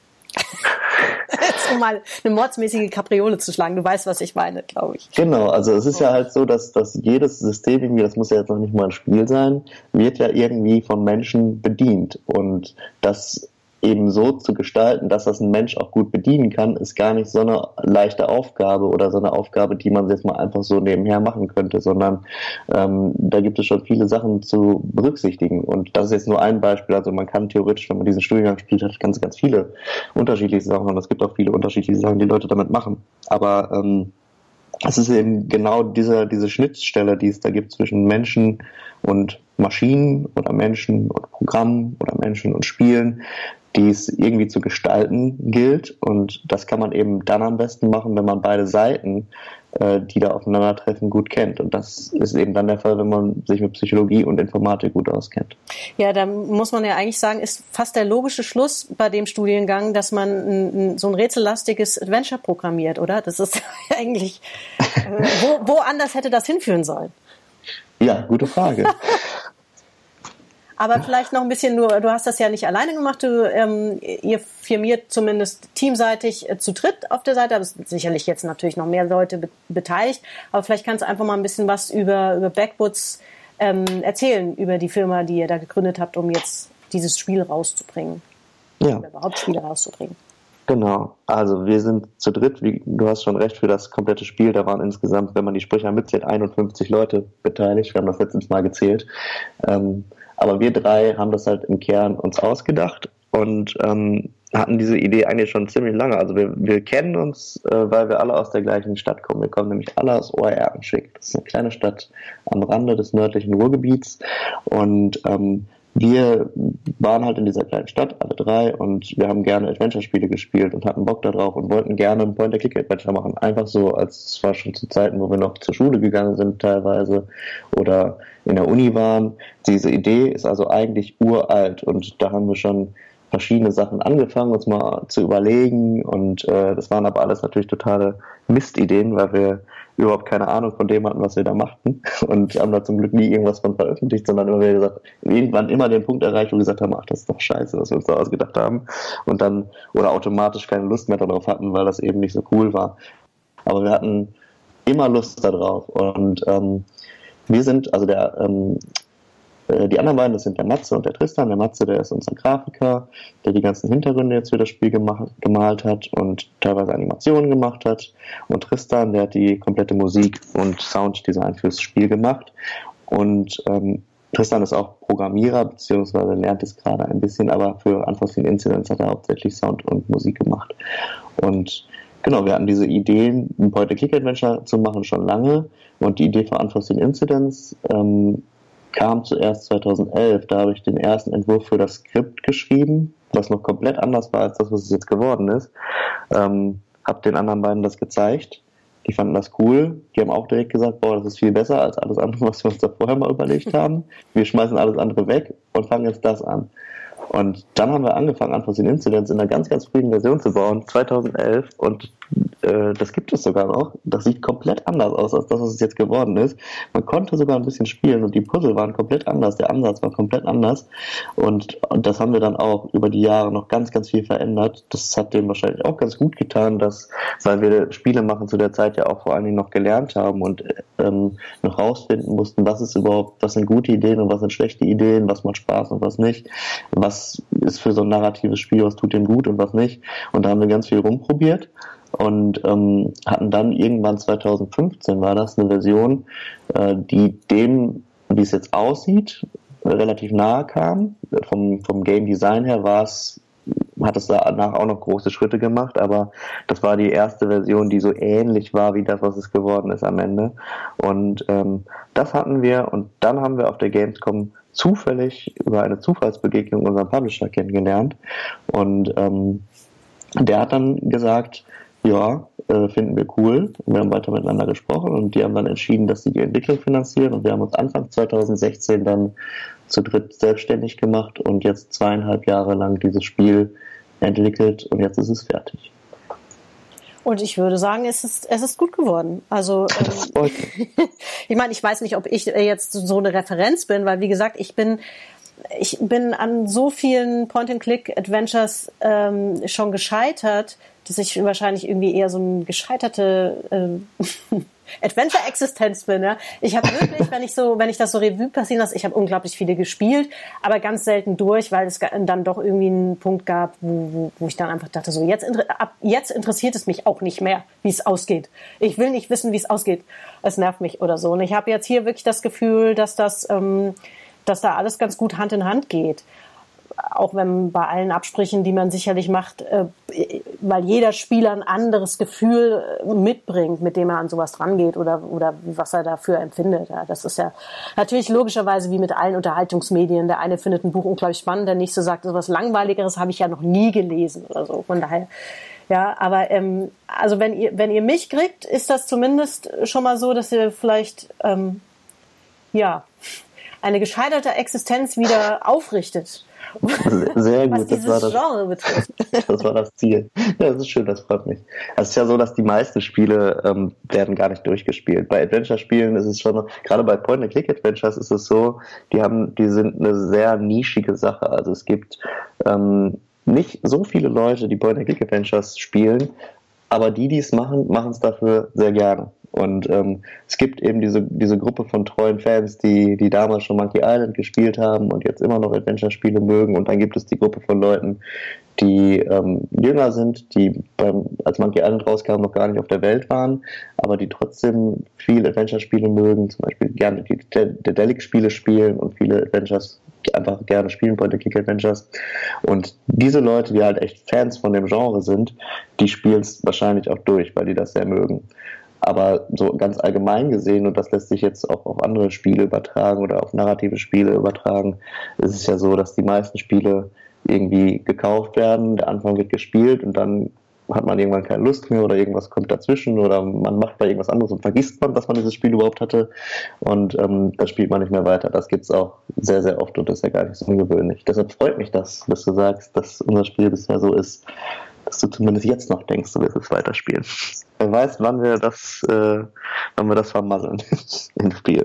Um mal eine mordsmäßige Kapriole zu schlagen. Du weißt, was ich meine, glaube ich. Genau, also es ist ja halt so, dass jedes System irgendwie, das muss ja jetzt noch nicht mal ein Spiel sein, wird ja irgendwie von Menschen bedient. Und das eben so zu gestalten, dass das ein Mensch auch gut bedienen kann, ist gar nicht so eine leichte Aufgabe oder so eine Aufgabe, die man jetzt mal einfach so nebenher machen könnte, sondern da gibt es schon viele Sachen zu berücksichtigen. Und das ist jetzt nur ein Beispiel. Also man kann theoretisch, wenn man diesen Studiengang spielt, hat ganz, ganz viele unterschiedliche Sachen und es gibt auch viele unterschiedliche Sachen, die Leute damit machen. Aber es ist eben genau diese Schnittstelle, die es da gibt zwischen Menschen und Maschinen oder Menschen und Programmen oder Menschen und Spielen, die es irgendwie zu gestalten gilt. Und das kann man eben dann am besten machen, wenn man beide Seiten, die da aufeinandertreffen, gut kennt. Und das ist eben dann der Fall, wenn man sich mit Psychologie und Informatik gut auskennt. Ja, da muss man ja eigentlich sagen, ist fast der logische Schluss bei dem Studiengang, dass man so ein rätsellastiges Adventure programmiert, oder? Das ist eigentlich, wo anders hätte das hinführen sollen? Ja, gute Frage. Aber vielleicht noch ein bisschen du hast das ja nicht alleine gemacht, ihr firmiert zumindest teamseitig zu dritt auf der Seite, aber es sind sicherlich jetzt natürlich noch mehr Leute beteiligt, aber vielleicht kannst du einfach mal ein bisschen was über Backwoods erzählen, über die Firma, die ihr da gegründet habt, um jetzt dieses Spiel rauszubringen. Ja. Oder überhaupt Spiele rauszubringen. Genau, also wir sind zu dritt, du hast schon recht, für das komplette Spiel, da waren insgesamt, wenn man die Sprecher mitzählt, 51 Leute beteiligt, wir haben das letztens mal gezählt. Aber wir drei haben das halt im Kern uns ausgedacht und hatten diese Idee eigentlich schon ziemlich lange. Also wir kennen uns, weil wir alle aus der gleichen Stadt kommen. Wir kommen nämlich alle aus Ohr-Erkenschwick. Das ist eine kleine Stadt am Rande des nördlichen Ruhrgebiets. Und wir waren halt in dieser kleinen Stadt, alle drei, und wir haben gerne Adventure-Spiele gespielt und hatten Bock darauf und wollten gerne ein Point-and-Click-Adventure machen. Einfach so, als es war schon zu Zeiten, wo wir noch zur Schule gegangen sind teilweise oder in der Uni waren. Diese Idee ist also eigentlich uralt und da haben wir schon verschiedene Sachen angefangen, uns mal zu überlegen und das waren aber alles natürlich totale Mistideen, weil wir überhaupt keine Ahnung von dem hatten, was wir da machten und haben da zum Glück nie irgendwas von veröffentlicht, sondern irgendwann immer den Punkt erreicht, wo wir gesagt haben, ach, das ist doch scheiße, was wir uns da ausgedacht haben und dann oder automatisch keine Lust mehr darauf hatten, weil das eben nicht so cool war. Aber wir hatten immer Lust darauf und wir sind, also die anderen beiden, das sind der Matze und der Tristan. Der Matze, der ist unser Grafiker, der die ganzen Hintergründe jetzt für das Spiel gemalt hat und teilweise Animationen gemacht hat. Und Tristan, der hat die komplette Musik und Sounddesign fürs Spiel gemacht. Und Tristan ist auch Programmierer, beziehungsweise lernt es gerade ein bisschen, aber für Unforeseen Incidents hat er hauptsächlich Sound und Musik gemacht. Und genau, wir hatten diese Idee, ein Point-and-Click-Adventure zu machen, schon lange. Und die Idee für Unforeseen Incidents kam zuerst 2011. Da habe ich den ersten Entwurf für das Skript geschrieben, was noch komplett anders war als das, was es jetzt geworden ist. habe den anderen beiden das gezeigt. Die fanden das cool. Die haben auch direkt gesagt, boah, das ist viel besser als alles andere, was wir uns da vorher mal überlegt haben. Wir schmeißen alles andere weg und fangen jetzt das an. Und dann haben wir angefangen, Unforeseen Incidents in einer ganz, ganz frühen Version zu bauen, 2011. Und das gibt es sogar noch. Das sieht komplett anders aus, als das, was es jetzt geworden ist. Man konnte sogar ein bisschen spielen und die Puzzle waren komplett anders. Der Ansatz war komplett anders. Und das haben wir dann auch über die Jahre noch ganz, ganz viel verändert. Das hat dem wahrscheinlich auch ganz gut getan, dass, weil wir Spiele machen zu der Zeit ja auch vor allen Dingen noch gelernt haben und noch rausfinden mussten, was ist überhaupt, was sind gute Ideen und was sind schlechte Ideen, was macht Spaß und was nicht, was ist für so ein narratives Spiel, was tut dem gut und was nicht. Und da haben wir ganz viel rumprobiert und hatten dann irgendwann 2015 war das eine Version, die dem, wie es jetzt aussieht, relativ nahe kam. Vom Game Design her hat es danach auch noch große Schritte gemacht, aber das war die erste Version, die so ähnlich war wie das, was es geworden ist am Ende. Und das hatten wir und dann haben wir auf der Gamescom zufällig über eine Zufallsbegegnung unseren Publisher kennengelernt und der hat dann gesagt, ja, finden wir cool. Wir haben weiter miteinander gesprochen und die haben dann entschieden, dass sie die Entwicklung finanzieren und wir haben uns Anfang 2016 dann zu dritt selbstständig gemacht und jetzt 2,5 Jahre lang dieses Spiel entwickelt und jetzt ist es fertig. Und ich würde sagen, es ist gut geworden. Also ich meine, ich weiß nicht, ob ich jetzt so eine Referenz bin, weil wie gesagt, ich bin an so vielen Point-and-Click-Adventures schon gescheitert, dass ich wahrscheinlich irgendwie eher so eine gescheiterte Adventure-Existenz bin. Ja? Ich habe wirklich, wenn ich das so Revue passieren lasse, ich habe unglaublich viele gespielt, aber ganz selten durch, weil es dann doch irgendwie einen Punkt gab, wo ich dann einfach dachte, so jetzt interessiert es mich auch nicht mehr, wie es ausgeht. Ich will nicht wissen, wie es ausgeht. Es nervt mich oder so. Und ich habe jetzt hier wirklich das Gefühl, dass da alles ganz gut Hand in Hand geht. Auch wenn bei allen Absprüchen, die man sicherlich macht, weil jeder Spieler ein anderes Gefühl mitbringt, mit dem er an sowas rangeht oder was er dafür empfindet. Ja, das ist ja natürlich logischerweise wie mit allen Unterhaltungsmedien. Der eine findet ein Buch unglaublich spannend, der nächste sagt, so was Langweiligeres habe ich ja noch nie gelesen oder so. Von daher, ja, aber also wenn ihr mich kriegt, ist das zumindest schon mal so, dass ihr vielleicht eine gescheiterte Existenz wieder aufrichtet. Sehr gut, was dieses Genre betrifft. Das war das Ziel. Ja, das ist schön, das freut mich. Es ist ja so, dass die meisten Spiele werden gar nicht durchgespielt. Bei Adventure-Spielen ist es schon, gerade bei Point-and-Click-Adventures ist es so, die sind eine sehr nischige Sache. Also es gibt nicht so viele Leute, die Point-and-Click-Adventures spielen, aber die es machen, machen es dafür sehr gerne. Und es gibt eben diese Gruppe von treuen Fans, die damals schon Monkey Island gespielt haben und jetzt immer noch Adventure-Spiele mögen. Und dann gibt es die Gruppe von Leuten, die jünger sind, die als Monkey Island rauskam, noch gar nicht auf der Welt waren, aber die trotzdem viel Adventure-Spiele mögen, zum Beispiel gerne die Dedelic-Spiele spielen und viele Adventures einfach gerne spielen, Point-and-Click-Adventures. Und diese Leute, die halt echt Fans von dem Genre sind, die spielen es wahrscheinlich auch durch, weil die das sehr mögen. Aber so ganz allgemein gesehen, und das lässt sich jetzt auch auf andere Spiele übertragen oder auf narrative Spiele übertragen, ist es ja so, dass die meisten Spiele irgendwie gekauft werden, der Anfang wird gespielt und dann hat man irgendwann keine Lust mehr oder irgendwas kommt dazwischen oder man macht bei irgendwas anderes und vergisst man, dass man dieses Spiel überhaupt hatte und dann spielt man nicht mehr weiter. Das gibt es auch sehr, sehr oft und das ist ja gar nicht so ungewöhnlich. Deshalb freut mich das, dass du sagst, dass unser Spiel bisher so ist, dass du zumindest jetzt noch denkst, du wirst es weiterspielen. Wer weiß, wann wir das vermasseln im Spiel.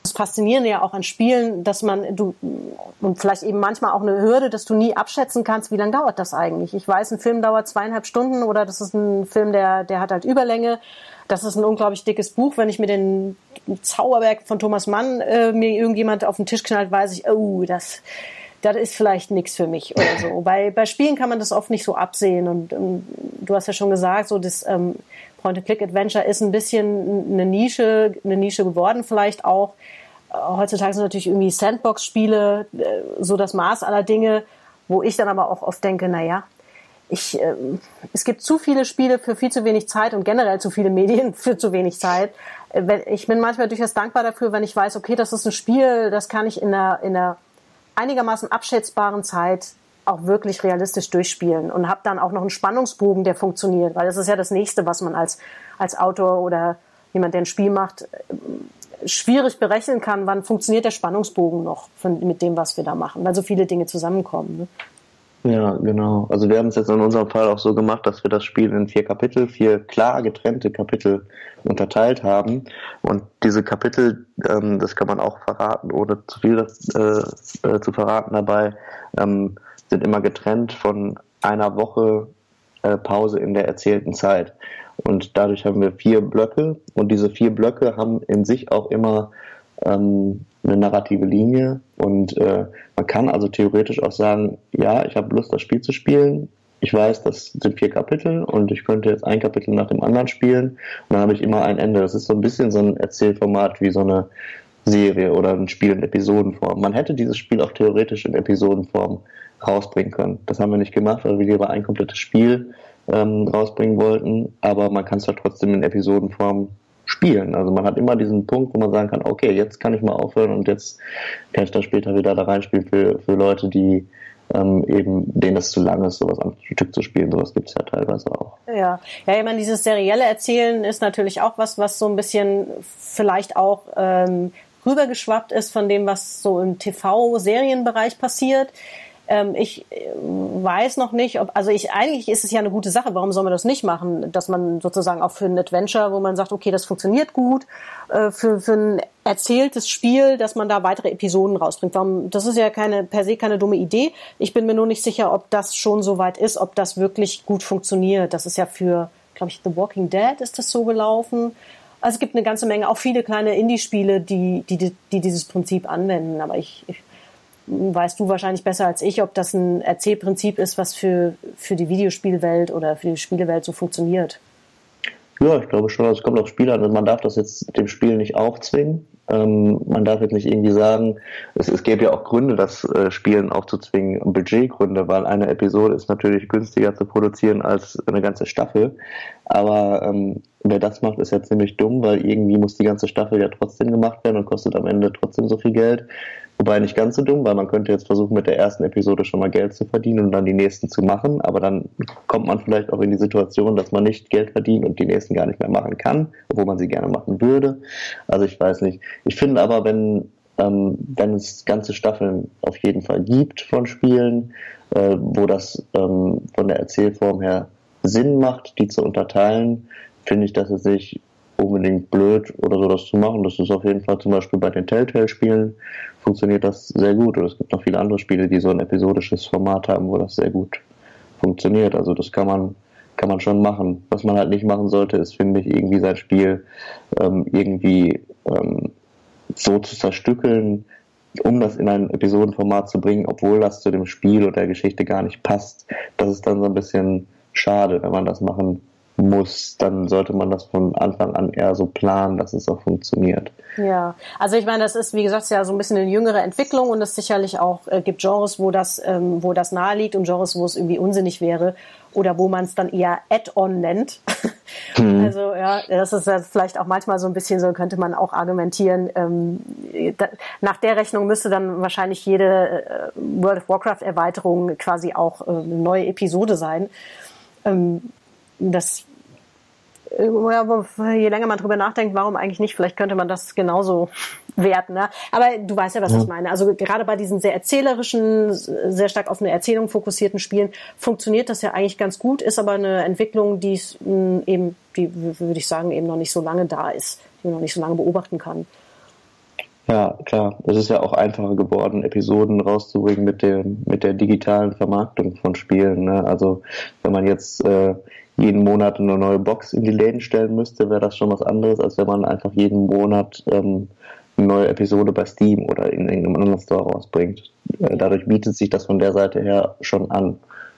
Das Faszinierende ja auch an Spielen, dass und vielleicht eben manchmal auch eine Hürde, dass du nie abschätzen kannst, wie lange dauert das eigentlich. Ich weiß, ein Film dauert 2,5 Stunden oder das ist ein Film, der hat halt Überlänge. Das ist ein unglaublich dickes Buch. Wenn ich mir den Zauberberg von Thomas Mann mir irgendjemand auf den Tisch knallt, weiß ich, oh, das ist vielleicht nichts für mich oder so. Bei Spielen kann man das oft nicht so absehen. Und du hast ja schon gesagt, so das Point-and-Click-Adventure ist ein bisschen eine Nische geworden vielleicht auch. Heutzutage sind natürlich irgendwie Sandbox-Spiele so das Maß aller Dinge, wo ich dann aber auch oft denke, naja, es gibt zu viele Spiele für viel zu wenig Zeit und generell zu viele Medien für zu wenig Zeit. Ich bin manchmal durchaus dankbar dafür, wenn ich weiß, okay, das ist ein Spiel, das kann ich in einer einigermaßen abschätzbaren Zeit auch wirklich realistisch durchspielen und habe dann auch noch einen Spannungsbogen, der funktioniert, weil das ist ja das Nächste, was man als Autor oder jemand, der ein Spiel macht, schwierig berechnen kann, wann funktioniert der Spannungsbogen noch mit dem, was wir da machen, weil so viele Dinge zusammenkommen. Ne? Ja, genau. Also wir haben es jetzt in unserem Fall auch so gemacht, dass wir das Spiel in 4 Kapitel, 4 klar getrennte Kapitel unterteilt haben. Und diese Kapitel, das kann man auch verraten, ohne zu viel zu verraten dabei, sind immer getrennt von einer Woche Pause in der erzählten Zeit. Und dadurch haben wir 4 Blöcke und diese 4 Blöcke haben in sich auch immer eine narrative Linie und man kann also theoretisch auch sagen, ja, ich habe Lust, das Spiel zu spielen. Ich weiß, das sind 4 Kapitel und ich könnte jetzt ein Kapitel nach dem anderen spielen und dann habe ich immer ein Ende. Das ist so ein bisschen so ein Erzählformat wie so eine Serie oder ein Spiel in Episodenform. Man hätte dieses Spiel auch theoretisch in Episodenform rausbringen können. Das haben wir nicht gemacht, weil wir lieber ein komplettes Spiel rausbringen wollten, aber man kann es halt trotzdem in Episodenform spielen. Also man hat immer diesen Punkt, wo man sagen kann, okay, jetzt kann ich mal aufhören und jetzt kann ich dann später wieder da reinspielen für Leute, die eben, denen es zu lang ist, sowas am Stück zu spielen. Sowas gibt es ja teilweise auch. Ja, ich meine, dieses serielle Erzählen ist natürlich auch was so ein bisschen vielleicht auch rübergeschwappt ist von dem, was so im TV-Serienbereich passiert. Ich weiß noch nicht, eigentlich ist es ja eine gute Sache, warum soll man das nicht machen, dass man sozusagen auch für ein Adventure, wo man sagt, okay, das funktioniert gut, für ein erzähltes Spiel, dass man da weitere Episoden rausbringt. Das ist ja per se keine dumme Idee. Ich bin mir nur nicht sicher, ob das schon so weit ist, ob das wirklich gut funktioniert. Das ist ja für, glaube ich, The Walking Dead ist das so gelaufen. Also es gibt eine ganze Menge, auch viele kleine Indie-Spiele, die dieses Prinzip anwenden, aber ich weißt du wahrscheinlich besser als ich, ob das ein Erzählprinzip ist, was für die Videospielwelt oder für die Spielewelt so funktioniert. Ja, ich glaube schon. Es kommt auf Spiele an. Man darf das jetzt dem Spiel nicht aufzwingen. Man darf jetzt nicht irgendwie sagen, es gäbe ja auch Gründe, das Spielen aufzuzwingen, Budgetgründe, weil eine Episode ist natürlich günstiger zu produzieren als eine ganze Staffel. Aber wer das macht, ist ja ziemlich dumm, weil irgendwie muss die ganze Staffel ja trotzdem gemacht werden und kostet am Ende trotzdem so viel Geld. Wobei nicht ganz so dumm, weil man könnte jetzt versuchen, mit der ersten Episode schon mal Geld zu verdienen und dann die nächsten zu machen, aber dann kommt man vielleicht auch in die Situation, dass man nicht Geld verdient und die nächsten gar nicht mehr machen kann, obwohl man sie gerne machen würde. Also ich weiß nicht. Ich finde aber, wenn es ganze Staffeln auf jeden Fall gibt von Spielen, wo das von der Erzählform her Sinn macht, die zu unterteilen, finde ich, dass es nicht unbedingt blöd oder so, das zu machen. Das ist auf jeden Fall zum Beispiel bei den Telltale-Spielen funktioniert das sehr gut. Und es gibt noch viele andere Spiele, die so ein episodisches Format haben, wo das sehr gut funktioniert. Also das kann man schon machen. Was man halt nicht machen sollte, ist, finde ich, irgendwie sein Spiel so zu zerstückeln, um das in ein Episodenformat zu bringen, obwohl das zu dem Spiel oder der Geschichte gar nicht passt. Das ist dann so ein bisschen schade, wenn man das machen muss, dann sollte man das von Anfang an eher so planen, dass es auch funktioniert. Ja, also ich meine, das ist, wie gesagt, ja so ein bisschen eine jüngere Entwicklung und es sicherlich auch gibt Genres, wo das nahe liegt und Genres, wo es irgendwie unsinnig wäre oder wo man es dann eher Add-on nennt. Also ja, das ist ja vielleicht auch manchmal so ein bisschen so, könnte man auch argumentieren. Nach der Rechnung müsste dann wahrscheinlich jede World of Warcraft-Erweiterung quasi auch eine neue Episode sein. Je länger man drüber nachdenkt, warum eigentlich nicht, vielleicht könnte man das genauso werten. Ne? Aber du weißt ja, was ich meine. Also gerade bei diesen sehr erzählerischen, sehr stark auf eine Erzählung fokussierten Spielen funktioniert das ja eigentlich ganz gut, ist aber eine Entwicklung, die würde ich sagen, eben noch nicht so lange da ist, die man noch nicht so lange beobachten kann. Ja, klar. Es ist ja auch einfacher geworden, Episoden rauszubringen mit der digitalen Vermarktung von Spielen. Ne? Also wenn man jetzt jeden Monat eine neue Box in die Läden stellen müsste, wäre das schon was anderes, als wenn man einfach jeden Monat eine neue Episode bei Steam oder in irgendeinem anderen Store rausbringt. Dadurch bietet sich das von der Seite her schon an.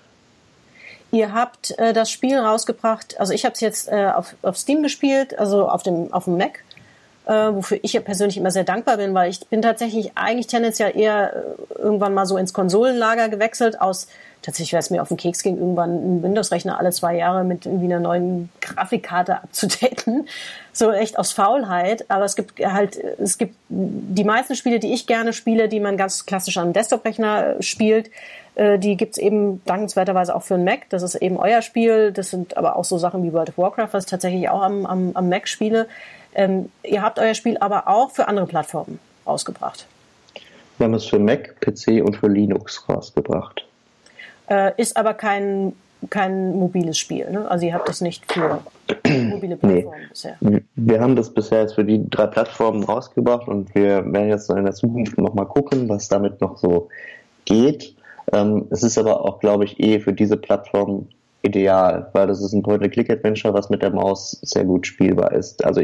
Ihr habt das Spiel rausgebracht, also ich habe es jetzt auf Steam gespielt, also auf dem Mac, wofür ich ja persönlich immer sehr dankbar bin, weil ich bin tatsächlich eigentlich tendenziell eher irgendwann mal so ins Konsolenlager gewechselt tatsächlich, weil es mir auf den Keks ging, irgendwann einen Windows-Rechner alle 2 Jahre mit irgendwie einer neuen Grafikkarte abzudaten. So echt aus Faulheit. Aber es gibt die meisten Spiele, die ich gerne spiele, die man ganz klassisch am Desktop-Rechner spielt, die gibt's eben dankenswerterweise auch für einen Mac. Das ist eben euer Spiel. Das sind aber auch so Sachen wie World of Warcraft, was ich tatsächlich auch am Mac spiele. Ihr habt euer Spiel aber auch für andere Plattformen rausgebracht. Wir haben es für Mac, PC und für Linux rausgebracht. Ist aber kein mobiles Spiel, ne? Also ihr habt das nicht für mobile Plattformen bisher. Wir haben das bisher jetzt für die 3 Plattformen rausgebracht und wir werden jetzt in der Zukunft nochmal gucken, was damit noch so geht. Es ist aber auch, glaube ich, für diese Plattform ideal, weil das ist ein Point-and-Click-Adventure, was mit der Maus sehr gut spielbar ist. Also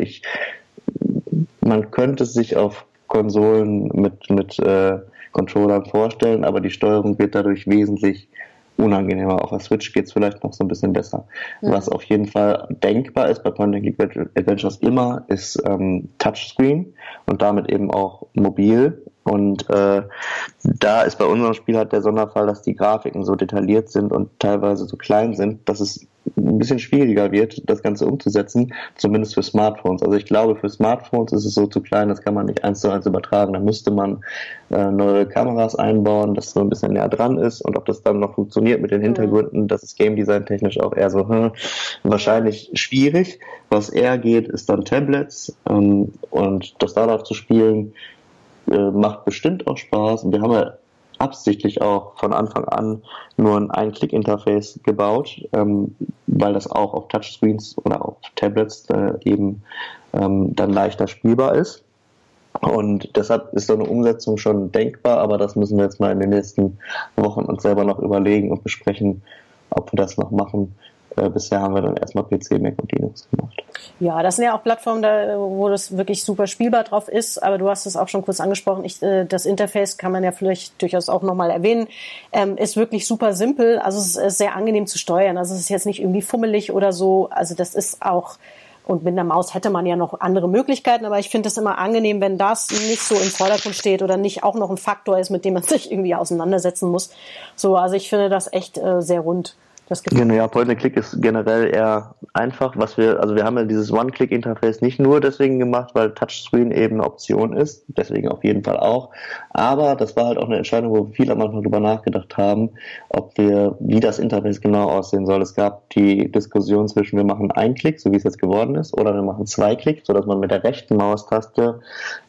man könnte es sich auf Konsolen mit Controllern vorstellen, aber die Steuerung wird dadurch wesentlich unangenehmer. Auf der Switch geht es vielleicht noch so ein bisschen besser. Mhm. Was auf jeden Fall denkbar ist bei Point-and-Click-Adventures immer, ist Touchscreen und damit eben auch mobil. Und da ist bei unserem Spiel halt der Sonderfall, dass die Grafiken so detailliert sind und teilweise so klein sind, dass es ein bisschen schwieriger wird, das Ganze umzusetzen, zumindest für Smartphones. Also ich glaube, für Smartphones ist es so zu klein, das kann man nicht 1:1 übertragen. Da müsste man neue Kameras einbauen, das so ein bisschen näher dran ist, und ob das dann noch funktioniert mit den Hintergründen, das ist Game Design technisch auch eher so wahrscheinlich schwierig. Was eher geht, ist dann Tablets, und das darauf zu spielen macht bestimmt auch Spaß. Und wir haben ja absichtlich auch von Anfang an nur ein Ein-Klick-Interface gebaut, weil das auch auf Touchscreens oder auf Tablets eben dann leichter spielbar ist. Und deshalb ist so eine Umsetzung schon denkbar, aber das müssen wir jetzt mal in den nächsten Wochen uns selber noch überlegen und besprechen, ob wir das noch machen. Bisher haben wir dann erstmal PC, Mac und Linux gemacht. Ja, das sind ja auch Plattformen, wo das wirklich super spielbar drauf ist, aber du hast es auch schon kurz angesprochen. Das Interface kann man ja vielleicht durchaus auch nochmal erwähnen, ist wirklich super simpel, also es ist sehr angenehm zu steuern. Also es ist jetzt nicht irgendwie fummelig oder so, also das ist auch, und mit einer Maus hätte man ja noch andere Möglichkeiten, aber ich finde es immer angenehm, wenn das nicht so im Vordergrund steht oder nicht auch noch ein Faktor ist, mit dem man sich irgendwie auseinandersetzen muss. So, also ich finde das echt sehr rund. Genau, ja, Point-and-Click ist generell eher einfach. Wir haben ja dieses One-Click-Interface nicht nur deswegen gemacht, weil Touchscreen eben eine Option ist, deswegen auf jeden Fall auch. Aber das war halt auch eine Entscheidung, wo viele am Anfang drüber nachgedacht haben, wie das Interface genau aussehen soll. Es gab die Diskussion zwischen, wir machen einen Klick, so wie es jetzt geworden ist, oder wir machen 2 Klick, sodass man mit der rechten Maustaste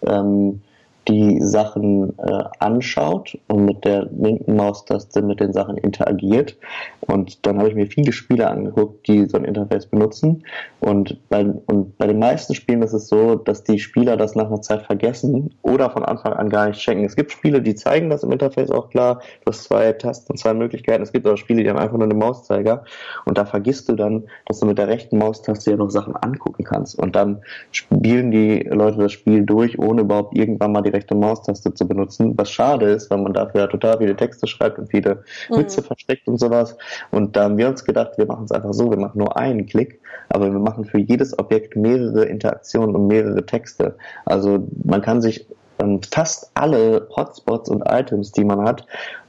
die Sachen anschaut und mit der linken Maustaste mit den Sachen interagiert. Und dann habe ich mir viele Spiele angeguckt, die so ein Interface benutzen. Und bei den meisten Spielen ist es so, dass die Spieler das nach einer Zeit vergessen oder von Anfang an gar nicht checken. Es gibt Spiele, die zeigen das im Interface auch klar. Du hast 2 Tasten und 2 Möglichkeiten. Es gibt auch Spiele, die haben einfach nur einen Mauszeiger. Und da vergisst du dann, dass du mit der rechten Maustaste ja noch Sachen angucken kannst. Und dann spielen die Leute das Spiel durch, ohne überhaupt irgendwann mal die rechte Maustaste zu benutzen, was schade ist, weil man dafür total viele Texte schreibt und viele Witze versteckt und sowas. Und da haben wir uns gedacht, wir machen es einfach so, wir machen nur einen Klick, aber wir machen für jedes Objekt mehrere Interaktionen und mehrere Texte. Also man kann sich fast alle Hotspots und Items, die man hat,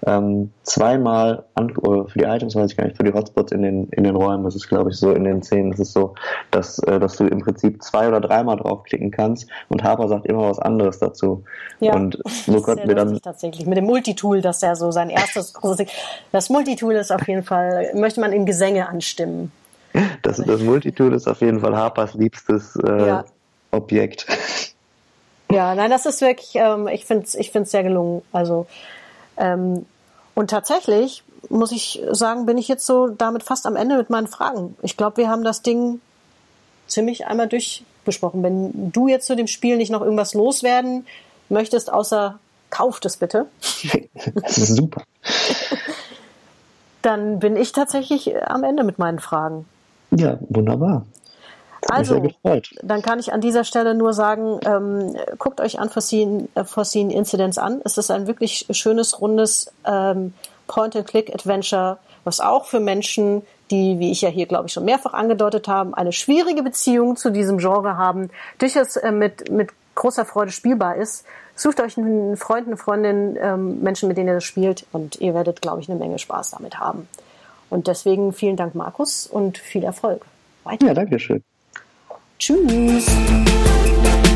zweimal für die Items weiß ich gar nicht, für die Hotspots in den Räumen, das ist glaube ich so in den Szenen, das ist so, dass du im Prinzip 2- oder 3-mal draufklicken kannst, und Harper sagt immer was anderes dazu. Ja, und so konnten wir dann tatsächlich mit dem Multitool, das ja so sein erstes großes, das Multitool ist auf jeden Fall, möchte man in Gesänge anstimmen. Das Multitool ist auf jeden Fall Harpers liebstes Objekt. Ja, nein, das ist wirklich, ich find's sehr gelungen. Also, und tatsächlich, muss ich sagen, bin ich jetzt so damit fast am Ende mit meinen Fragen. Ich glaube, wir haben das Ding ziemlich einmal durchbesprochen. Wenn du jetzt zu dem Spiel nicht noch irgendwas loswerden möchtest, außer kauft es bitte. Das ist super. Dann bin ich tatsächlich am Ende mit meinen Fragen. Ja, wunderbar. Also, dann kann ich an dieser Stelle nur sagen, guckt euch Unforeseen Incidents an. Es ist ein wirklich schönes, rundes Point-and-Click-Adventure, was auch für Menschen, die, wie ich ja hier, glaube ich, schon mehrfach angedeutet haben, eine schwierige Beziehung zu diesem Genre haben, durchaus mit großer Freude spielbar ist. Sucht euch einen Freund, eine Freundin, Menschen, mit denen ihr das spielt, und ihr werdet, glaube ich, eine Menge Spaß damit haben. Und deswegen vielen Dank, Markus, und viel Erfolg. Weiter. Ja, danke schön. Tschüss.